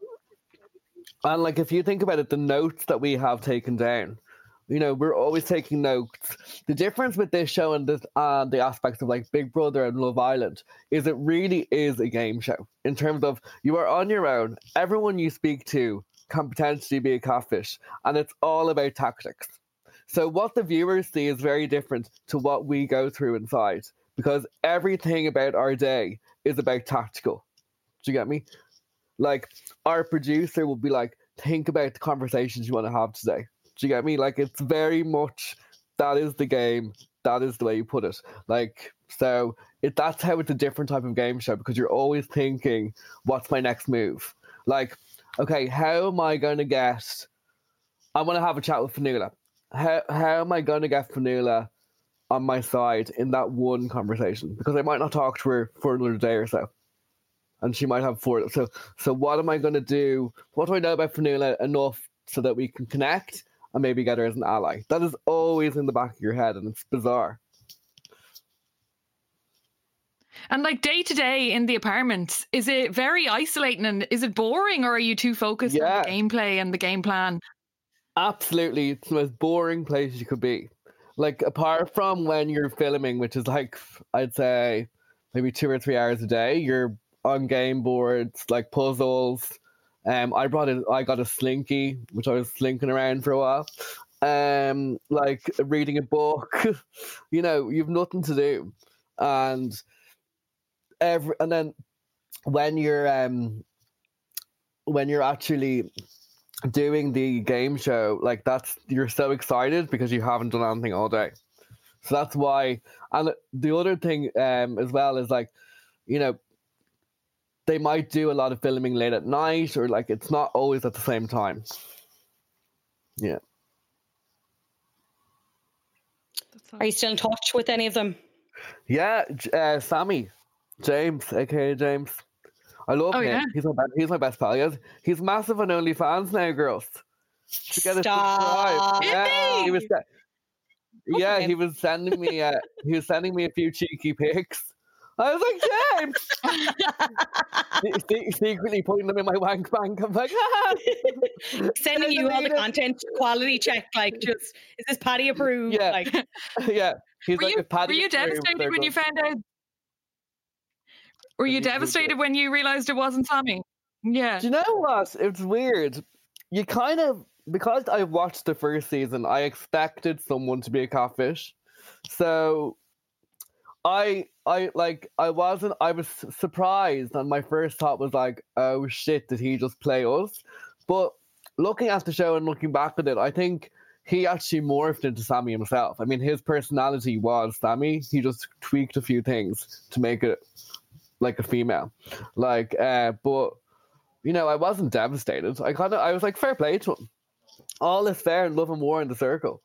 And like if you think about it, the notes that we have taken down, you know, we're always taking notes. The difference with this show and this and uh, the aspects of like Big Brother and Love Island is it really is a game show in terms of you are on your own. Everyone you speak to can potentially be a catfish, and it's all about tactics. So what the viewers see is very different to what we go through inside, because everything about our day is about tactical. Do you get me? Like our producer will be like, think about the conversations you want to have today. Do you get me? Like it's very much, that is the game. That is the way you put it. Like, so it, that's how it's a different type of game show, because you're always thinking, what's my next move? Like, okay, how am I going to get, I want to have a chat with Fionnuala. How, how am I going to get Fionnuala on my side in that one conversation? Because I might not talk to her for another day or so. And she might have four. So, so what am I going to do? What do I know about Fionnuala enough so that we can connect and maybe get her as an ally? That is always in the back of your head, and it's bizarre. And like day to day in the apartment, is it very isolating and is it boring, or are you too focused yeah. on the gameplay and the game plan? Absolutely. It's the most boring place you could be. Like, apart from when you're filming, which is like, I'd say maybe two or three hours a day, you're on game boards, like puzzles. Um, I brought in, I got a slinky, which I was slinking around for a while. Um, like reading a book, you know, you've nothing to do. And every, and then when you're, um, when you're actually doing the game show, like that's, you're so excited because you haven't done anything all day. So that's why. And the other thing um as well is like, you know, they might do a lot of filming late at night, or like it's not always at the same time. Yeah. Are you still in touch with any of them? Yeah, uh, Sammy, James, aka James. I love oh, him. Yeah. He's my best, he's my best pal. He's, he's massive on OnlyFans now, girls. To get Stop. Yeah, he was. Yeah, Okay. he was sending me. Uh, he was sending me a few cheeky pics I was like, James! Secretly putting them in my wank bank. I'm like, ah. Sending you all the content quality check, like, just, is this Paddy approved? Yeah. Like, yeah. He's were like, you, if Paddy were you approved, devastated they're when good. you found out? Were you devastated when you realised it wasn't Sammy? Yeah. Do you know what? It's weird. You kind of, because I watched the first season, I expected someone to be a catfish. So I, I like, I wasn't, I was surprised, and my first thought was like, oh shit, did he just play us? But looking at the show and looking back at it, I think he actually morphed into Sammy himself. I mean, his personality was Sammy. He just tweaked a few things to make it like a female. Like, uh, but, you know, I wasn't devastated. I kind of, I was like, fair play to him. All is fair in love and war in the circle.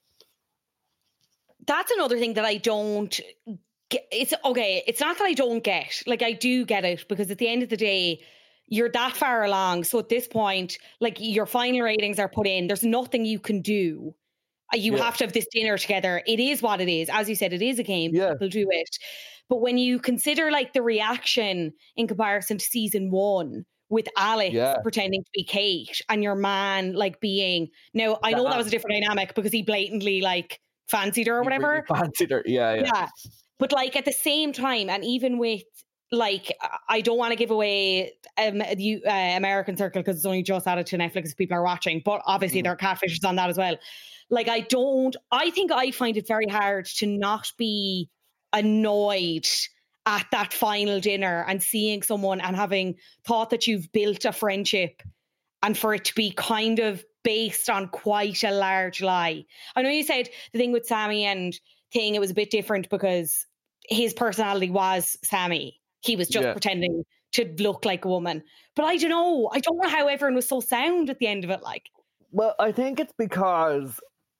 That's another thing that I don't get. It's okay. It's not that I don't get. Like, I do get it, because at the end of the day, you're that far along. So at this point, like, your final ratings are put in. There's nothing you can do. You Yeah. have to have this dinner together. It is what it is. As you said, it is a game. Yeah. People do it. But when you consider, like, the reaction in comparison to season one, with Alex Yeah. pretending to be Kate, and your man, like, being, now I know that was a different dynamic because he blatantly, like, fancied her or He whatever. really fancied her. Yeah, yeah. Yeah. But, like, at the same time, and even with, like, I don't want to give away um, the uh, American Circle because it's only just added to Netflix if people are watching, but obviously Mm. there are catfishes on that as well. Like, I don't, I think I find it very hard to not be annoyed at that final dinner and seeing someone and having thought that you've built a friendship, and for it to be kind of based on quite a large lie. I know you said the thing with Sammy and Thing, it was a bit different because his personality was Sammy. He was just Yeah. pretending to look like a woman. But I don't know. I don't know how everyone was so sound at the end of it. Like, Well, I think it's because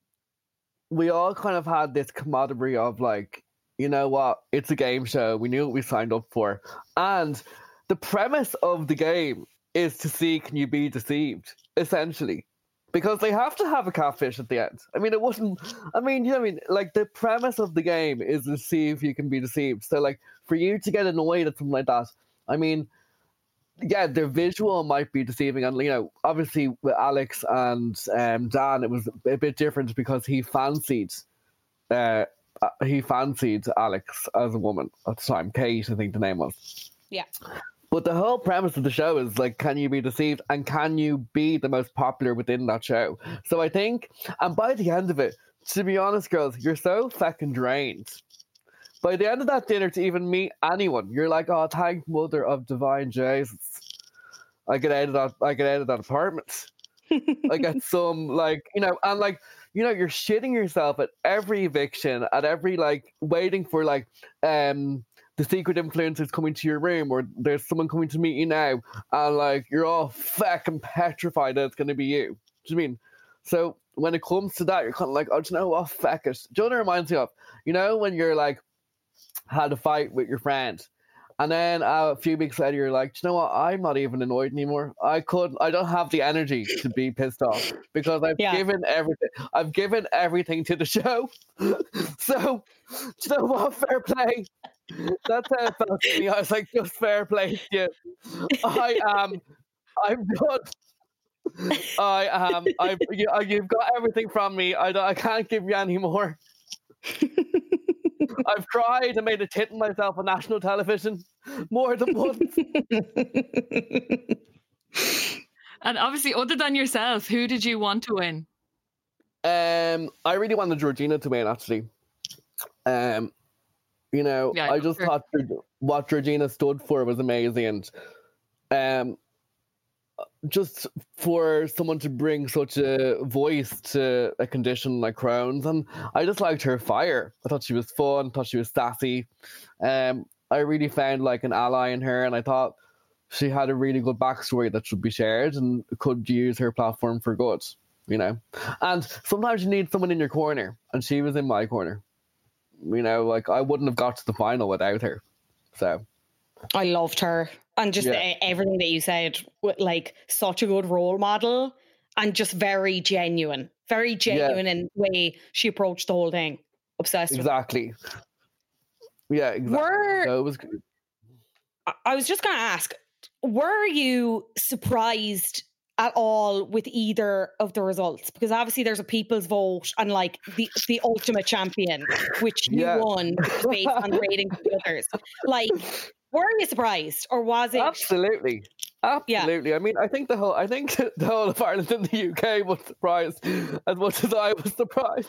we all kind of had this camaraderie of like, you know what, it's a game show. We knew what we signed up for. And the premise of the game is to see, can you be deceived, essentially. Because they have to have a catfish at the end. I mean, it wasn't, I mean, you know what I mean? Like, the premise of the game is to see if you can be deceived. So, like, for you to get annoyed at something like that, I mean, yeah, their visual might be deceiving. And, you know, obviously with Alex and um, Dan, it was a bit different because he fancied, uh, he fancied Alex as a woman at the time. Kate, I think the name was. yeah. But the whole premise of the show is like, can you be deceived, and can you be the most popular within that show? So I think, and by the end of it, to be honest, girls, you're so fucking drained. By the end of that dinner, to even meet anyone, you're like, oh, thank Mother of Divine Jesus, I get out of that. I get out of that apartment. I get some, like, you know, and like, you know, you're shitting yourself at every eviction, at every, like, waiting for, like, um. the secret influencer's coming to your room, or there's someone coming to meet you now, and like you're all fucking petrified that it's going to be you. Do you mean? So when it comes to that, you're kind of like, oh, do you know what? Fuck it. Do you know what it reminds me of? You know when you're like had a fight with your friend, and then uh, a few weeks later you're like, do you know what? I'm not even annoyed anymore. I couldn't. I don't have the energy to be pissed off because I've Yeah. given everything. I've given everything to the show. So do you know what? Fair play. That's how it felt to me. I was like, just fair play to you. I am, I'm good. I am, I, you, you've got everything from me. I, don't, I can't give you any more. I've cried and made a tit in myself on national television more than once. And obviously, other than yourself, who did you want to win? Um, I really wanted Georgina to win, actually. Um, You know, Yeah, I just sure. thought what Georgina stood for was amazing, and um, just for someone to bring such a voice to a condition like Crohn's, and I just liked her fire. I thought she was fun, thought she was sassy. Um, I really found like an ally in her, and I thought she had a really good backstory that should be shared and could use her platform for good. You know, and sometimes you need someone in your corner, and she was in my corner. You know, like I wouldn't have got to the final without her. So I loved her. And just Yeah. e- everything that you said, w- like such a good role model and just very genuine, very genuine in the way she approached the whole thing. Obsessed with exactly. Yeah, exactly. Were, So it was good. I was just going to ask, were you surprised at all with either of the results? Because obviously there's a people's vote and like the, the ultimate champion, which you Yeah. won based on the ratings of the others. Like, were you surprised, or was it? Absolutely. Absolutely. Yeah. I mean, I think the whole I think the whole of Ireland and the U K was surprised as much as I was surprised.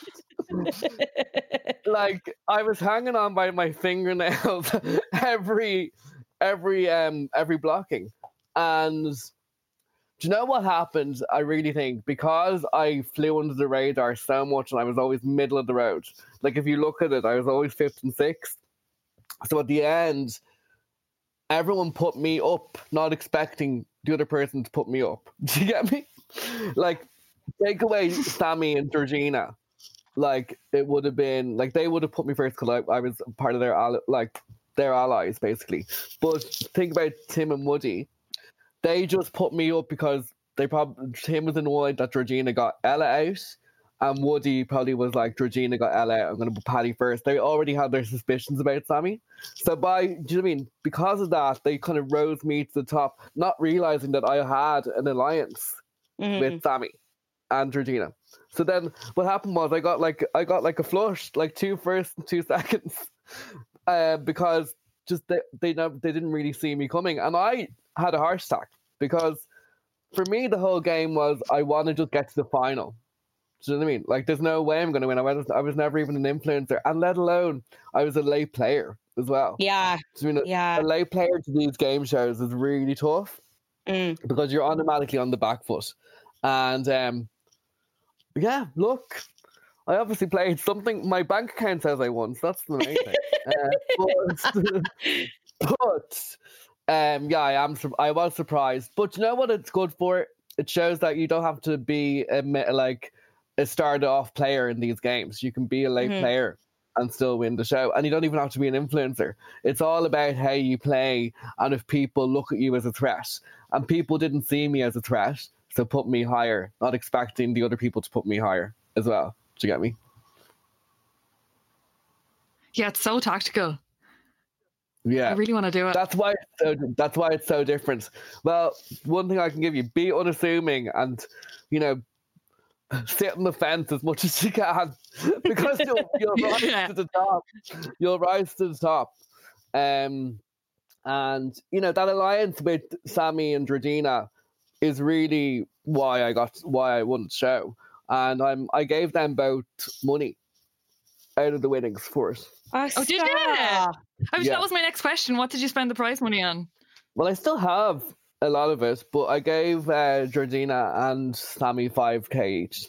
Like, I was hanging on by my fingernails every every um every blocking. And do you know what happened? I really think because I flew under the radar so much and I was always middle of the road. Like, if you look at it, I was always fifth and sixth. So at the end, everyone put me up, not expecting the other person to put me up. Do you get me? Like, take away Sammy and Georgina. Like, it would have been, like, they would have put me first because I, I was part of their, like, their allies, basically. But think about Tim and Woody. They just put me up because they probably, Tim was annoyed that Georgina got Ella out. And Woody probably was like, Georgina got Ella out, I'm going to put Paddy first. They already had their suspicions about Sammy. So by, do you know what I mean? Because of that, they kind of rose me to the top, not realising that I had an alliance mm-hmm. with Sammy and Georgina. So then what happened was I got like I got like a flush, like two first and two seconds. Uh, because just they they, never, they didn't really see me coming. And I had a heart attack because for me, the whole game was I want to just get to the final. Do you know what I mean? Like, there's no way I'm going to win. I was, I was never even an influencer, and let alone I was a late player as well. Yeah. So, I mean, yeah. A late player to these game shows is really tough mm. because you're automatically on the back foot. And um, yeah, look, I obviously played something. My bank account says I won, so that's the main thing. uh, but, but um, yeah, I am. I was surprised. But you know what? It's good for. It shows that you don't have to be a, like. a started off player in these games. You can be a late mm-hmm. player and still win the show. And you don't even have to be an influencer. It's all about how you play and if people look at you as a threat. And people didn't see me as a threat, so put me higher, not expecting the other people to put me higher as well. Do you get me? Yeah, it's so tactical. Yeah. I really want to do it. That's why it's so, that's why it's so different. Well, one thing I can give you, be unassuming and, you know, sit on the fence as much as you can because you'll, you'll rise yeah. to the top. You'll rise to the top. Um, and, you know, that alliance with Sammy and Georgina is really why I got why I won the show. And I'm I gave them both money out of the winnings for it. Oh, did you? I was, yeah. That was my next question. What did you spend the prize money on? Well, I still have a lot of it, but I gave uh, Georgina and Sammy five K each.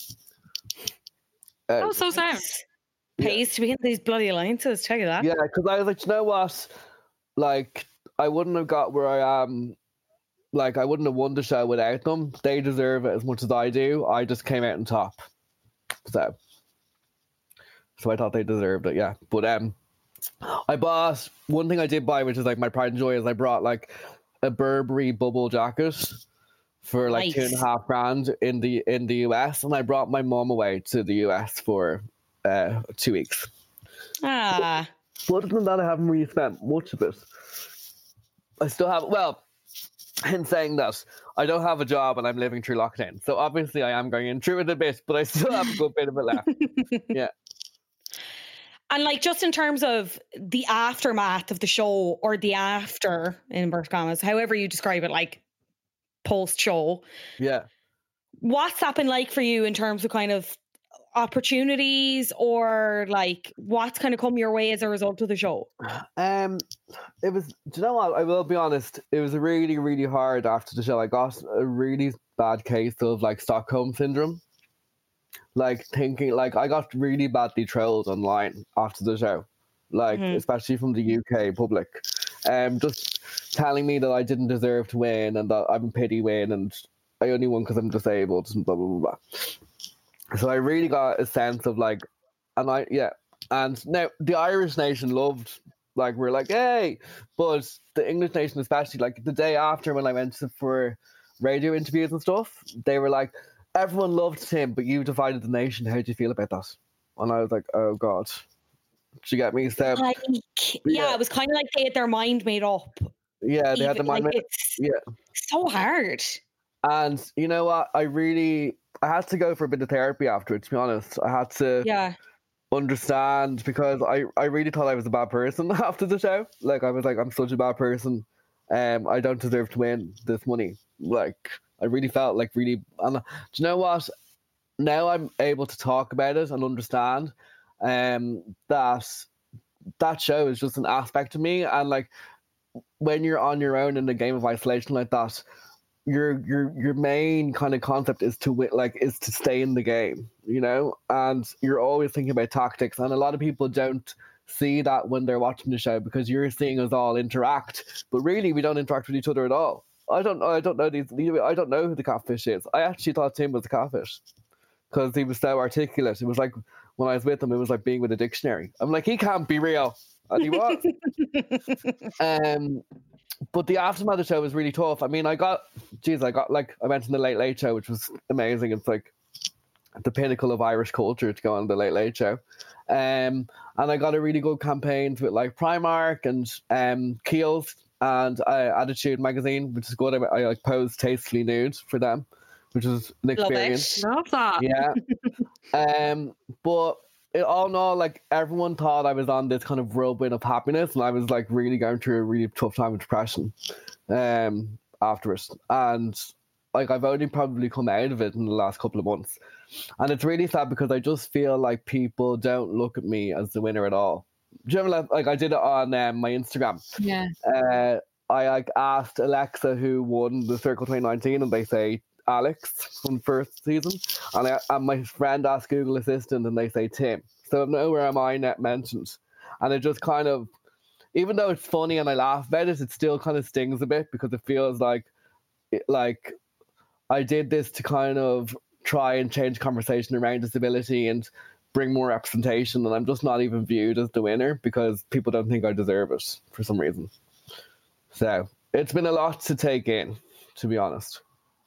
Uh, oh, so sound. Pays yeah. to be in these bloody alliances, tell you that. Yeah, because I was like, you know what? Like, I wouldn't have got where I am. Like, I wouldn't have won the show without them. They deserve it as much as I do. I just came out on top. So, so I thought they deserved it, yeah. But um, I bought, one thing I did buy, which is like my pride and joy, is I brought like a Burberry bubble jacket for like nice. two and a half grand in the in the U S, and I brought my mom away to the U S for uh, two weeks. Ah. But other than that, I haven't really spent much of it. I still have, well, in saying that, I don't have a job and I'm living through lockdown. So obviously I am going in through it a bit, but I still have a good bit of it left. Yeah. And like, just in terms of the aftermath of the show, or the after, in inverted commas, however you describe it, like post-show. Yeah. What's that been like for you in terms of kind of opportunities, or like what's kind of come your way as a result of the show? Um, it was, do you know what? I will be honest. It was really, really hard after the show. I got a really bad case of like Stockholm syndrome. Like thinking, like I got really badly trolled online after the show, like mm-hmm. especially from the U K public, um, just telling me that I didn't deserve to win and that I'm a pity win and I only won because I'm disabled and blah blah blah blah. So I really got a sense of like, and I yeah, and now the Irish nation loved, like we're like hey, but the English nation especially, like the day after when I went to, for radio interviews and stuff, they were like, everyone loved him, but you divided the nation. How do you feel about that? And I was like, oh God. Do you get me? So like, yeah, yeah. it was kind of like they had their mind made up. Yeah, they Even, had the mind. like, made- it's yeah, so hard. and you know what? I really, I had to go for a bit of therapy after it. To be honest, I had to Yeah. understand because I, I really thought I was a bad person after the show. Like I was like, I'm such a bad person. Um, I don't deserve to win this money. Like I really felt like really. And do you know what? Now I'm able to talk about it and understand um, that that show is just an aspect of me. And like when you're on your own in a game of isolation like that, your your your main kind of concept is to win, like is to stay in the game, you know. And you're always thinking about tactics. And a lot of people don't see that when they're watching the show because you're seeing us all interact, but really we don't interact with each other at all. I don't I don't know these. I don't know who the catfish is. I actually thought Tim was a catfish because he was so articulate. It was like when I was with him, it was like being with a dictionary. I'm like, he can't be real, and he was. um, but the aftermath of the show was really tough. I mean, I got, geez, I got like I went to the Late Late Show, which was amazing. It's like the pinnacle of Irish culture to go on the Late Late Show. Um, and I got a really good campaigns with like Primark and um Kiehl's and uh, Attitude magazine, which is good. I, I like posed tastefully nude for them, which was an experience. Love that. Yeah. um, but it all in all, like everyone thought I was on this kind of whirlwind of happiness, and I was like really going through a really tough time of depression um afterwards. And like I've only probably come out of it in the last couple of months. And it's really sad because I just feel like people don't look at me as the winner at all. Do you remember, like I did it on um, my Instagram? Yeah. Uh, I like asked Alexa who won the Circle twenty nineteen, and they say Alex from the first season. And, I, and my friend asked Google Assistant, and they say Tim. So nowhere am I net mentioned. And it just kind of, even though it's funny and I laugh about it, it still kind of stings a bit because it feels like, like I did this to kind of try and change conversation around disability and bring more representation, and I'm just not even viewed as the winner because people don't think I deserve it for some reason. So it's been a lot to take in, to be honest.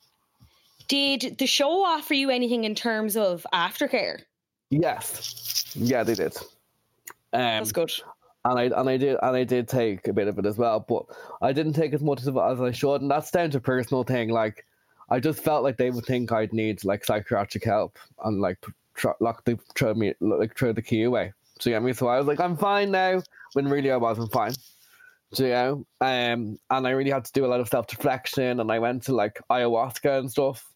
Did the show offer you anything in terms of aftercare? Yes, yeah, they did. Um, That's good. And I and I did and I did take a bit of it as well, but I didn't take as much of it as I should, and that's down to a personal thing. Like I just felt like they would think I'd need like psychiatric help and like tr- lock the throw me like throw the key away. Do you get me? So I was like, I'm fine now, when really I wasn't fine. Do you know? Um, and I really had to do a lot of self reflection, and I went to like ayahuasca and stuff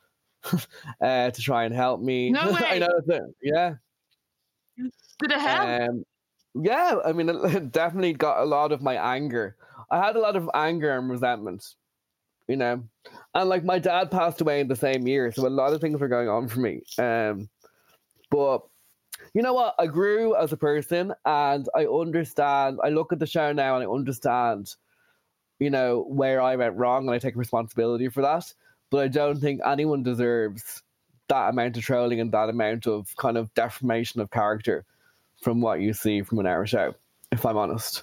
uh, to try and help me. No way. I know that. Yeah. Did it help? Um, yeah, I mean, it definitely got a lot of my anger. I had a lot of anger and resentment, you know, and like my dad passed away in the same year, so a lot of things were going on for me. Um, but you know what? I grew as a person, and I understand. I look at the show now, and I understand, you know, where I went wrong, and I take responsibility for that. But I don't think anyone deserves that amount of trolling and that amount of kind of defamation of character from what you see from an hour show, if I'm honest.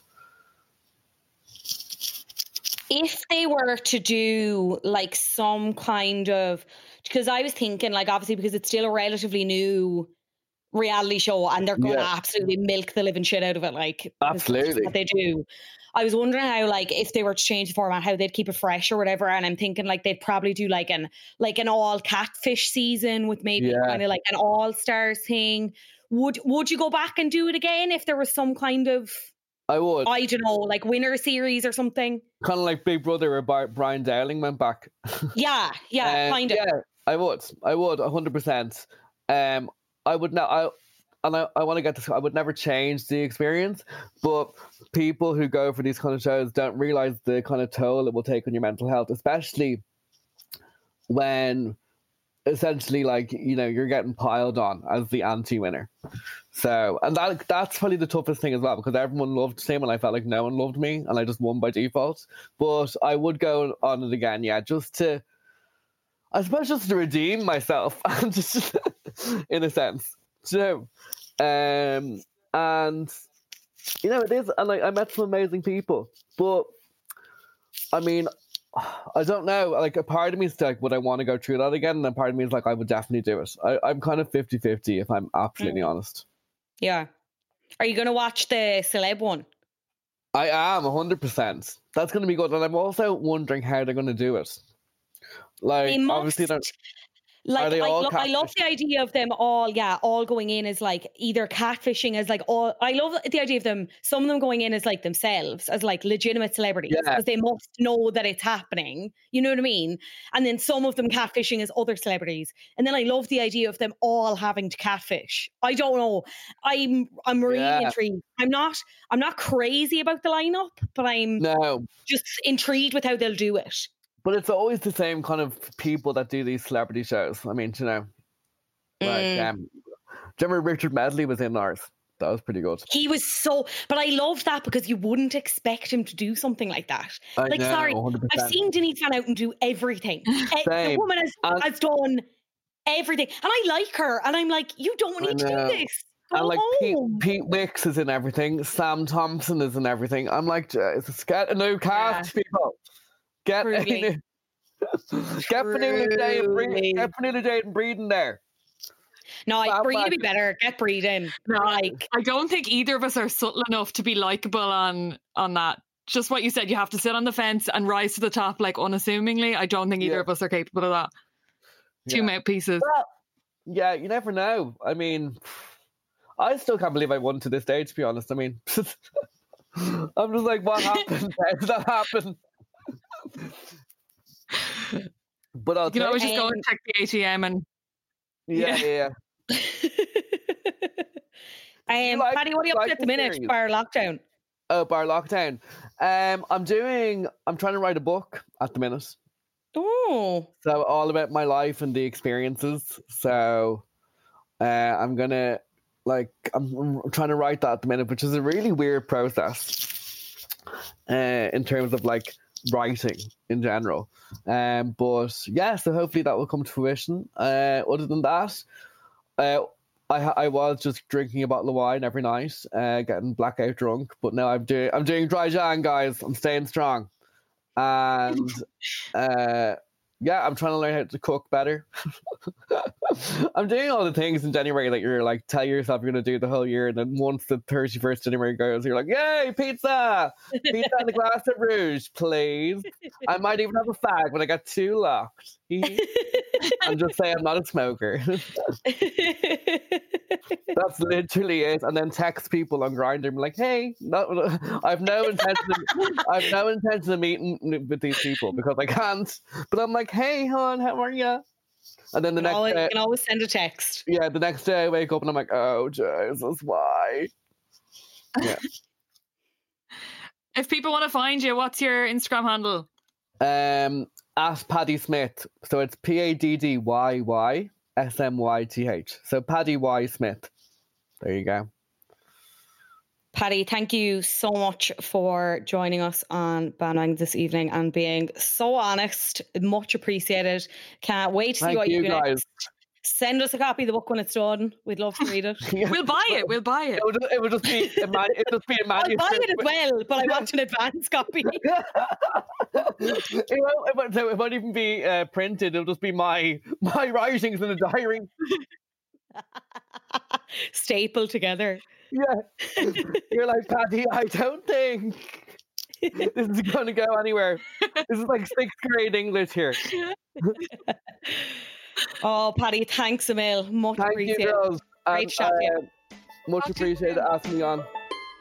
If they were to do like some kind of, because I was thinking like obviously because it's still a relatively new reality show and they're going to Yeah. absolutely milk the living shit out of it, like Absolutely. what they do. I was wondering how like if they were to change the format, how they'd keep it fresh or whatever. And I'm thinking like they'd probably do like an like an all catfish season with maybe Yeah. kind of like an all stars thing. Would would you go back and do it again if there was some kind of, I would. I don't know, like winner series or something? Kind of like Big Brother where Bar- Brian Dowling went back. Yeah, yeah, Um, kind of. Yeah, I would. I would, one hundred percent. Um, I would not, I, and I, I want to get this, I would never change the experience, but people who go for these kind of shows don't realize the kind of toll it will take on your mental health, especially when essentially, like, you know, you're getting piled on as the anti-winner. So, and that that's probably the toughest thing as well, because everyone loved Sam and I felt like no one loved me and I just won by default. But I would go on it again, yeah, just to, I suppose, just to redeem myself, just in a sense. So, um, and, you know, it is, and like, I met some amazing people, but, I mean, I don't know, like a part of me is like, would I want to go through that again? And a part of me is like, I would definitely do it. I, I'm kind of fifty-fifty if I'm absolutely Mm. honest. Yeah. Are you going to watch the celeb one? I am one hundred percent. That's going to be good. And I'm also wondering how they're going to do it. Like, They must, obviously, they're, like are they I, all lo- I love catfish? the idea of them all, yeah, all going in as like either catfishing as like all. I love the idea of them. Some of them going in as like themselves, as like legitimate celebrities, Yeah. because they must know that it's happening. You know what I mean? And then some of them catfishing as other celebrities. And then I love the idea of them all having to catfish. I don't know. I'm I'm really Yeah. intrigued. I'm not I'm not crazy about the lineup, but I'm No, just intrigued with how they'll do it. but it's always the same kind of people that do these celebrity shows. I mean, you know, like, Mm. um, do you remember Richard Medley was in ours? That was pretty good. He was so, but I loved that because you wouldn't expect him to do something like that. I like, know, sorry, one hundred percent. I've seen Denise Van Outen do everything. Eh, the Same. woman has, And- has done everything, and I like her. And I'm like, you don't I need to know. do this. Go And like Pete, home. Pete Wicks is in everything. Sam Thompson is in everything. I'm like, Jesus, get a new cast, people. Get a Truly. new, get Vanilla Day and Breed, Truly. get Vanilla Day and Breed in there. No, I Fab Breed to be Factor. better. Get Breed in. No, Like, I don't think either of us are subtle enough to be likable on on that. Just what you said, you have to sit on the fence and rise to the top like unassumingly. I don't think either Yeah. of us are capable of that. Two Yeah. mouthpieces. Well, yeah, you never know. I mean, I still can't believe I won to this day, to be honest. I mean, I'm just like, what happened? How did that happen? But I'll You can tell always you, just go and Um, check the A T M and yeah, yeah, yeah. um, like- Paddy, what are you you up to like at the the minute? series? Bar lockdown. Oh, bar lockdown. Um, I'm doing. I'm trying to write a book at the minute. Oh, So all about my life and the experiences. So uh, I'm gonna like I'm, I'm trying to write that at the minute, which is a really weird process uh, in terms of like writing in general. Um, but yeah, so hopefully that will come to fruition. Uh, other than that, uh, I ha- I was just drinking a bottle of wine every night, uh, getting blackout drunk. But now I'm doing I'm doing dry Jan, guys. I'm staying strong, and uh, yeah, I'm trying to learn how to cook better. I'm doing all the things in January that you're like tell yourself you're gonna do the whole year, and then once the thirty-first January goes, you're like, yay, pizza, pizza and a glass of rouge, please. I might even have a fag, but I got two locked. I'm just saying I'm not a smoker. That's literally it. And then text people on Grindr and be like, hey, no, I've no intention of, I've no intention of meeting with these people because I can't. But I'm like, hey, hon, how are you? And then the you, next always, day, you can always send a text. yeah, the next day I wake up and I'm like, oh, Jesus, why? Yeah. if people want to find you, what's your Instagram handle? Um, at Paddy Smith. So it's P A D D Y Y S M Y T H. So Paddy Y Smith. There you go. Paddy, thank you so much for joining us on Bandwagon this evening and being so honest. Much appreciated. Can't wait to see Thank what you, you do guys. next. Send us a copy of the book when it's done. We'd love to read it. We'll buy it. We'll buy it. It would, it would just be a man, it would just be a I'll manuscript. buy it as well, but I want an advance copy. it, won't, it, won't, it won't even be uh, printed. It'll just be my my writings in a diary. Stapled together. Yeah, you're like, Paddy, I don't think this is going to go anywhere. This is like sixth grade English here. Oh, Paddy, thanks a mil. Much Thank you, appreciated. girls. Great And, chat to you. uh, much Talk to you appreciated soon. asking me on.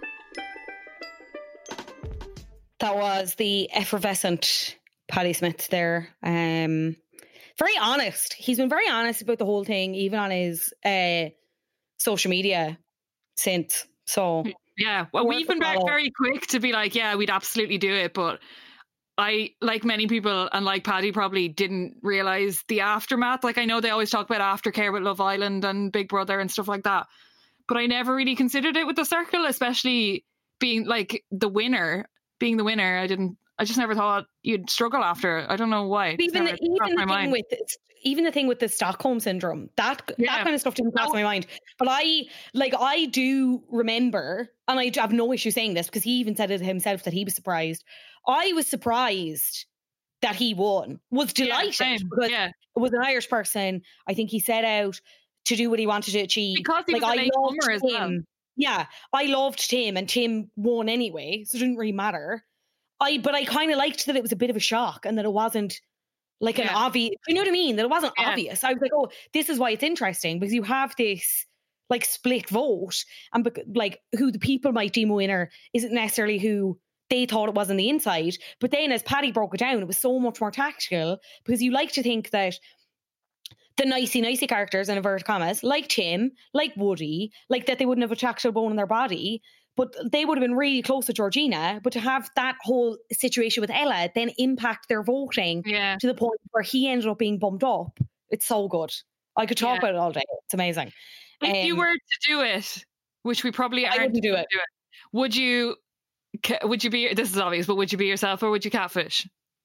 That was the effervescent Paddy Smith there. Um, very honest. He's been very honest about the whole thing, even on his uh, social media since. So Yeah, well, Worth we've a been very, follow. very quick to be like, yeah, we'd absolutely do it. But I, like many people, and like Paddy, probably didn't realize the aftermath. Like, I know they always talk about aftercare with Love Island and Big Brother and stuff like that, but I never really considered it with The Circle, especially being like the winner. Being the winner, I didn't. I just never thought you'd struggle after. I don't know why. It's even never the, even crossed the my thing mind. with even the thing with the Stockholm syndrome, that Yeah. that kind of stuff didn't cross No. my mind. But I like I do remember, and I have no issue saying this because he even said it himself that he was surprised. I was surprised that he won. Was Yeah, delighted same. because Yeah, it was an Irish person. I think he set out to do what he wanted to achieve. because he like was a I late loved comer as him. well. yeah, I loved Tim, and Tim won anyway, so it didn't really matter. I but I kind of liked that it was a bit of a shock and that it wasn't like an Yeah. obvious. You know what I mean? That it wasn't Yeah. obvious. I was like, oh, this is why it's interesting, because you have this like split vote, and bec- like who the people might deem a winner isn't necessarily who they thought it was on the inside. But then, as Paddy broke it down, it was so much more tactical, because you like to think that the nicey nicey characters, in inverted commas, like Tim, like Woody, like that they wouldn't have a tactical bone in their body, but they would have been really close to Georgina. But to have that whole situation with Ella then impact their voting Yeah. to the point where he ended up being bumped up, it's so good. I could talk Yeah. about it all day. It's amazing. If you Um, were to do it, which we probably I aren't wouldn't do gonna it. would you? ca- Would you be? This is obvious, but would you be yourself or would you catfish?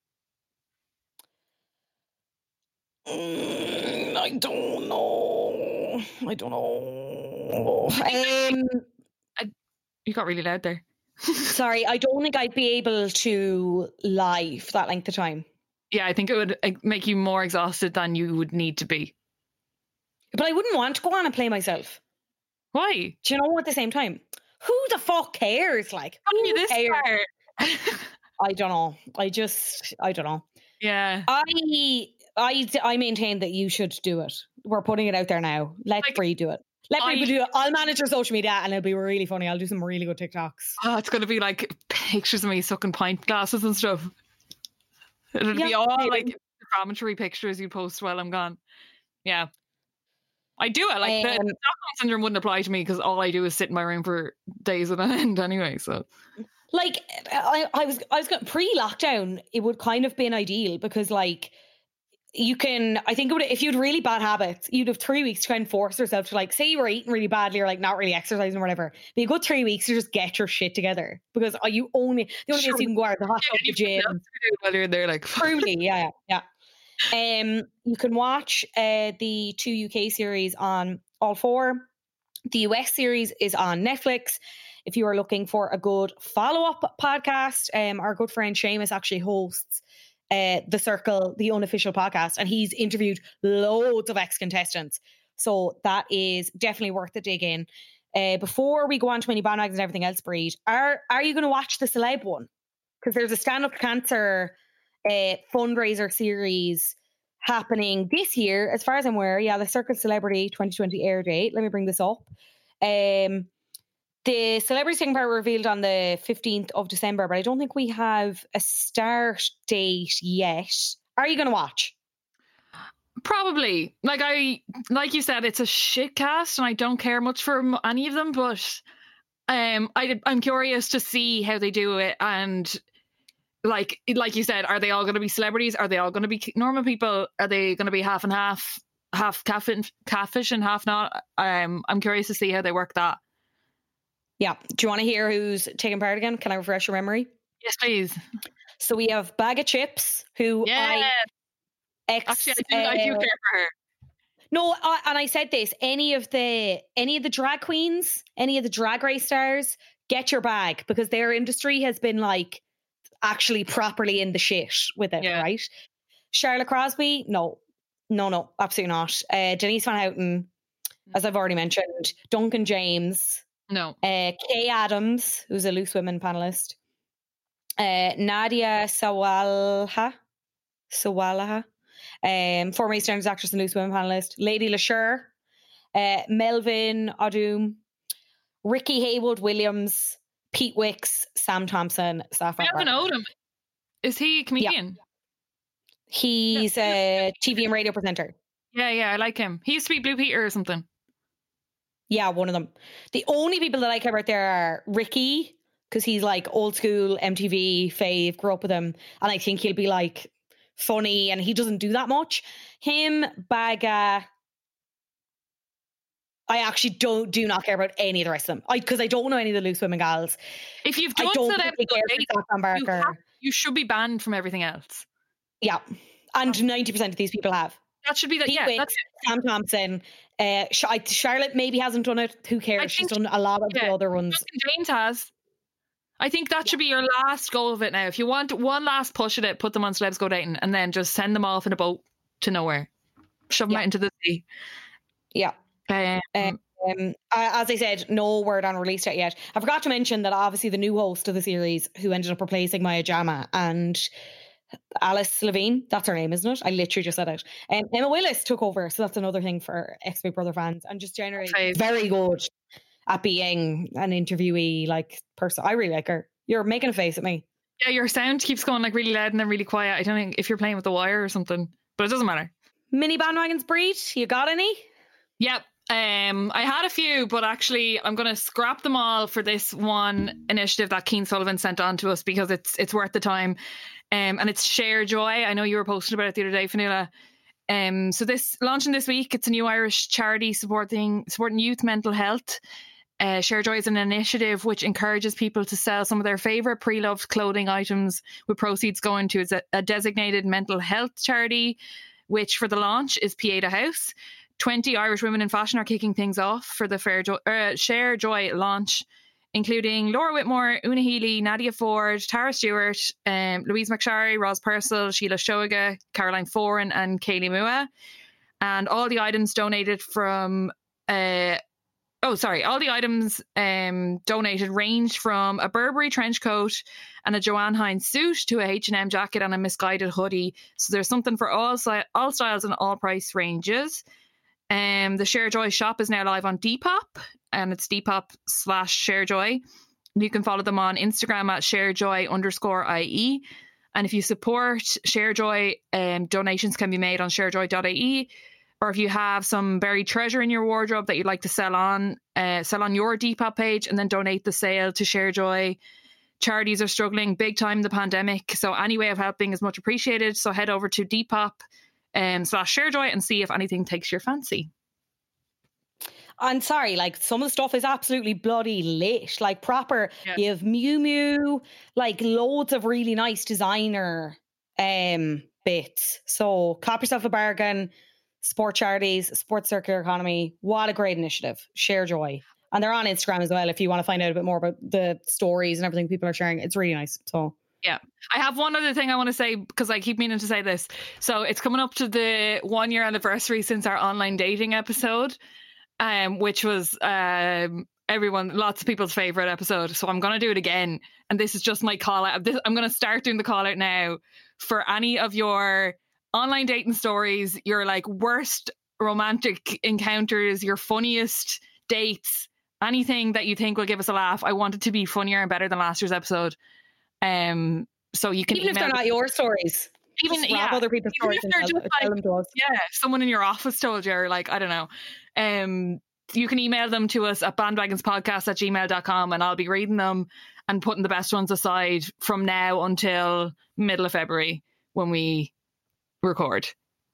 Mm, I don't know. I don't know. Um, You got really loud there. sorry, I don't think I'd be able to lie for that length of time. Yeah, I think it would uh, make you more exhausted than you would need to be. But I wouldn't want to go on and play myself. Why? Do you know, at the same time? Who the fuck cares? Like, Telling who you this cares? part. I don't know. I just, I don't know. Yeah. I, I, I maintain that you should do it. We're putting it out there now. Let Like, Bree do it. Let I- Bree do it. I'll manage her social media, and it'll be really funny. I'll do some really good TikToks. Oh, it's going to be like pictures of me sucking pint glasses and stuff. It'll be Yeah, all maybe. like commentary pictures you post while I'm gone. Yeah. I do it. Like, the Um, Stockholm syndrome wouldn't apply to me because all I do is sit in my room for days on end anyway. So, Like, I, I was, I was going pre-lockdown. It would kind of been ideal, because like you can. I think it would, if you had really bad habits, you'd have three weeks to try and force yourself to, like, say you were eating really badly or like not really exercising or whatever. But you go three weeks to just get your shit together, because you only the only Sure. place you can go out is the hot tub, the anything else gym. to do while you're there, like, Truly, yeah, yeah. Um, you can watch uh, the two U K series on All Four. The U S series is on Netflix. If you are looking for a good follow-up podcast, um, our good friend Seamus actually hosts uh, The Circle, the unofficial podcast, and he's interviewed loads of ex-contestants. So that is definitely worth the dig in. Uh, before we go on to any bandwags and everything else, Breed, are are you going to watch the celeb one? Because there's a stand-up cancer uh, fundraiser series happening this year, as far as I'm aware. Yeah, the Circle Celebrity twenty twenty air date. Let me bring this up. Um, the celebrity taking part revealed on the fifteenth of December, but I don't think we have a start date yet. Are you going to watch? probably. Like I, like you said, it's a shit cast, and I don't care much for m- any of them. But um, I, I'm curious to see how they do it, and like, like you said, are they all going to be celebrities? Are they all going to be normal people? Are they going to be half and half, half catfish, catfish and half not? Um, I'm curious to see how they work that. Yeah. Do you want to hear who's taking part again? Can I refresh your memory? Yes, please. So we have Bag of Chips, who Yeah. I ex, Actually, I do, I do uh, care for her. No, I, and I said this: any of the any of the drag queens, any of the drag race stars, get your bag, because their industry has been like actually properly in the shit with it, Yeah. right? Charlotte Crosby, no, no, no, absolutely not. Uh, Denise Van Houten, as I've already mentioned. Duncan James, No. uh, Kay Adams, who's a Loose Women panelist. Uh, Nadia Sawalha, Sawalaha, um, former EastEnders actress and Loose Women panelist. Lady Lashur, uh, Melvin Odum, Ricky Haywood Williams, Pete Wicks, Sam Thompson, Saffron. Melvin Odom. Is he a comedian? He's a T V and radio presenter. Yeah, yeah, I like him. He used to be Blue Peter or something. Yeah, one of them. The only people that I care about there are Ricky, because he's like old school M T V fave, grew up with him, and I think he'll be like funny, and he doesn't do that much. Him, Baga. I actually don't do not care about any of the rest of them. I because I don't know any of the Loose Women gals. If you've I done don't that think they care for episode, Saffron you, Barker. have- you should be banned from everything else. Yeah, and ninety percent of these people have. That should be that. Pete Yeah, Wicks, that's Sam Thompson. Uh, Sh- I- Charlotte maybe hasn't done it. Who cares? She's think- done a lot of yeah. the other ones. Duncan James has. I think that should be your last goal of it now. If you want one last push at it, put them on Celebs Go Dating, and then just send them off in a boat to nowhere. Shove them Yeah. out into the sea. Yeah. Um, Um, Um, as I said, no word on release date yet. I forgot to mention that obviously the new host of the series, who ended up replacing Maya Jama, and Alice Levine, that's her name, isn't it? I literally just said it. Um, Emma Willis took over, so that's another thing for ex-Big Brother fans, and just generally Okay. very good at being an interviewee like person. I really like her. You're making a face at me. Yeah, your sound keeps going like really loud and then really quiet. I don't think if you're playing with the wire or something, but it doesn't matter. Mini bandwagons, Breed, you got any? Yep. Um, I had a few, but actually I'm going to scrap them all for this one initiative that Keane Sullivan sent on to us because it's it's worth the time. Um, and it's Share Joy. I know you were posting about it the other day, Fionnuala. Um, so this launching this week, it's a new Irish charity supporting supporting youth mental health. Uh, Share Joy is an initiative which encourages people to sell some of their favourite pre-loved clothing items, with proceeds going to a, a designated mental health charity, which for the launch is Pieta House. twenty Irish women in fashion are kicking things off for the Fair jo- uh, Share Joy launch, including Laura Whitmore, Una Healy, Nadia Ford, Tara Stewart, um, Louise McSharry, Roz Purcell, Sheila Shoiga, Caroline Foran and Kaylee Mua. And all the items donated from... Uh, oh, sorry. All the items um, donated ranged from a Burberry trench coat and a Joanne Hines suit to a H and M jacket and a Misguided hoodie. So there's something for all, si- all styles and all price ranges. Um, the Share Joy shop is now live on Depop, and it's Depop slash Share Joy. You can follow them on Instagram at ShareJoy underscore IE. And if you support Share Joy, um, donations can be made on sharejoy dot I E. Or if you have some buried treasure in your wardrobe that you'd like to sell on, uh, sell on your Depop page and then donate the sale to Share Joy. Charities are struggling big time in the pandemic, so any way of helping is much appreciated. So head over to Depop um, slash ShareJoy and see if anything takes your fancy. I'm sorry, like some of the stuff is absolutely bloody lit, like proper. Yeah. You have Miu Miu, like loads of really nice designer um bits. So cop yourself a bargain. Sport charities, sports circular economy. What a great initiative. Share Joy. And they're on Instagram as well if you want to find out a bit more about the stories and everything people are sharing. It's really nice. So yeah. I have one other thing I want to say because I keep meaning to say this. So it's coming up to the one year anniversary since our online dating episode, um, which was um, everyone, lots of people's favourite episode. So I'm going to do it again. And this is just my call out. This, I'm going to start doing the call out now for any of your online dating stories, your like worst romantic encounters, your funniest dates, anything that you think will give us a laugh. I want it to be funnier and better than last year's episode. Um, so you can even if they're not your stories, even just yeah, grab other people's even stories if and they're tell, just tell like, them to us. yeah, someone in your office told you, or like I don't know. Um, you can email them to us at bandwagonspodcast at gmail dot com, and I'll be reading them and putting the best ones aside from now until middle of February when we record.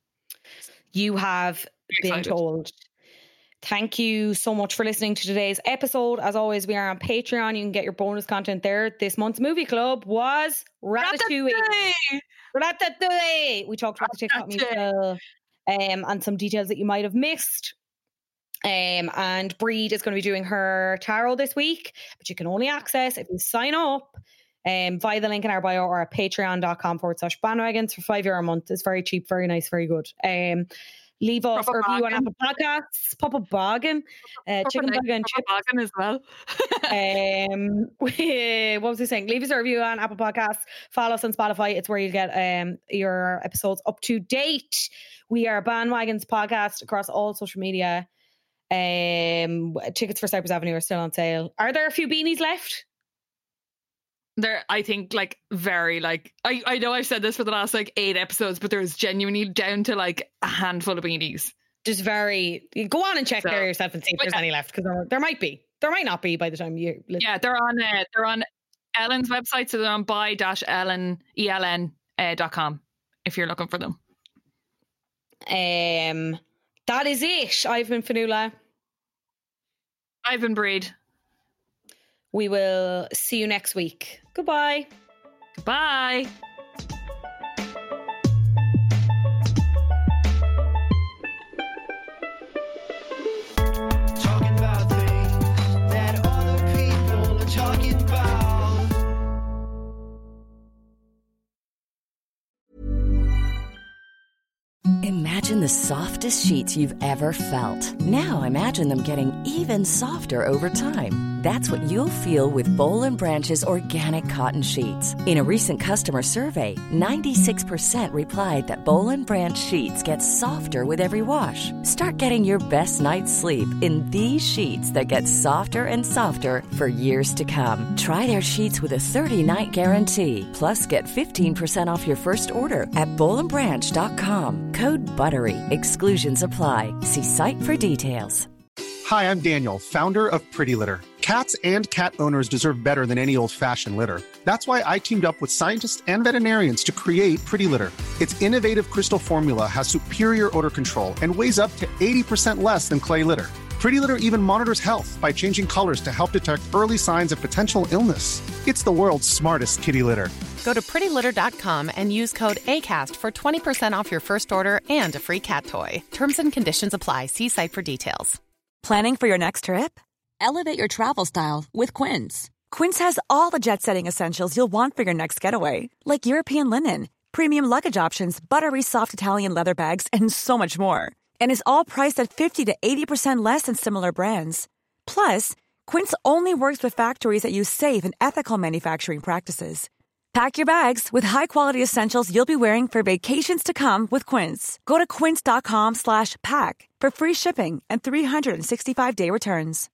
You have been told. Thank you so much for listening to today's episode. As always, we are on Patreon. You can get your bonus content there. This month's movie club was Ratatouille. Ratatouille. We talked about the TikTok musical um, and some details that you might have missed. Um, and Breed is going to be doing her tarot this week, but you can only access if you sign up um, via the link in our bio or at patreon.com forward slash bandwagons for five euro a month. It's very cheap, very nice, very good. Um, leave us a review on Apple Podcasts, Papa Boggin, uh, Chicken Bugger and Chip Boggin as well. um, what was I saying? Leave us a review on Apple Podcasts. Follow us on Spotify. It's where you get um your episodes up to date. We are Bandwagons Podcast across all social media. Um, tickets for Cypress Avenue are still on sale. Are there a few beanies left? There, I think, like very like I, I know I've said this for the last like eight episodes, but there's genuinely down to like a handful of beanies. Just very. Go on and check so, there yourself and see if there's yeah. any left, because there, there might be. There might not be by the time you. Listen. Yeah, they're on. Uh, they're on Ellen's website, so they're on buy dash ellen e l n uh, dot com if you're looking for them. Um, that is it. I've been Fionnuala. I've been Breed. We will see you next week. Goodbye. Goodbye. Talking about things that other people are talking about. Imagine Imagine the softest sheets you've ever felt. Now imagine them getting even softer over time. That's what you'll feel with Boll and Branch's organic cotton sheets. In a recent customer survey, ninety-six percent replied that Boll and Branch sheets get softer with every wash. Start getting your best night's sleep in these sheets that get softer and softer for years to come. Try their sheets with a thirty-night guarantee. Plus, get fifteen percent off your first order at boll and branch dot com. Code BUTTERY. Exclusions apply. See site for details. Hi, I'm Daniel, founder of Pretty Litter. Cats and cat owners deserve better than any old-fashioned litter. That's why I teamed up with scientists and veterinarians to create Pretty Litter. Its innovative crystal formula has superior odor control and weighs up to eighty percent less than clay litter. Pretty Litter even monitors health by changing colors to help detect early signs of potential illness. It's the world's smartest kitty litter. Go to pretty litter dot com and use code ACAST for twenty percent off your first order and a free cat toy. Terms and conditions apply. See site for details. Planning for your next trip? Elevate your travel style with Quince. Quince has all the jet-setting essentials you'll want for your next getaway, like European linen, premium luggage options, buttery soft Italian leather bags, and so much more. And is all priced at fifty to eighty percent less than similar brands. Plus, Quince only works with factories that use safe and ethical manufacturing practices. Pack your bags with high-quality essentials you'll be wearing for vacations to come with Quince. Go to quince dot com slash pack for free shipping and three sixty-five day returns.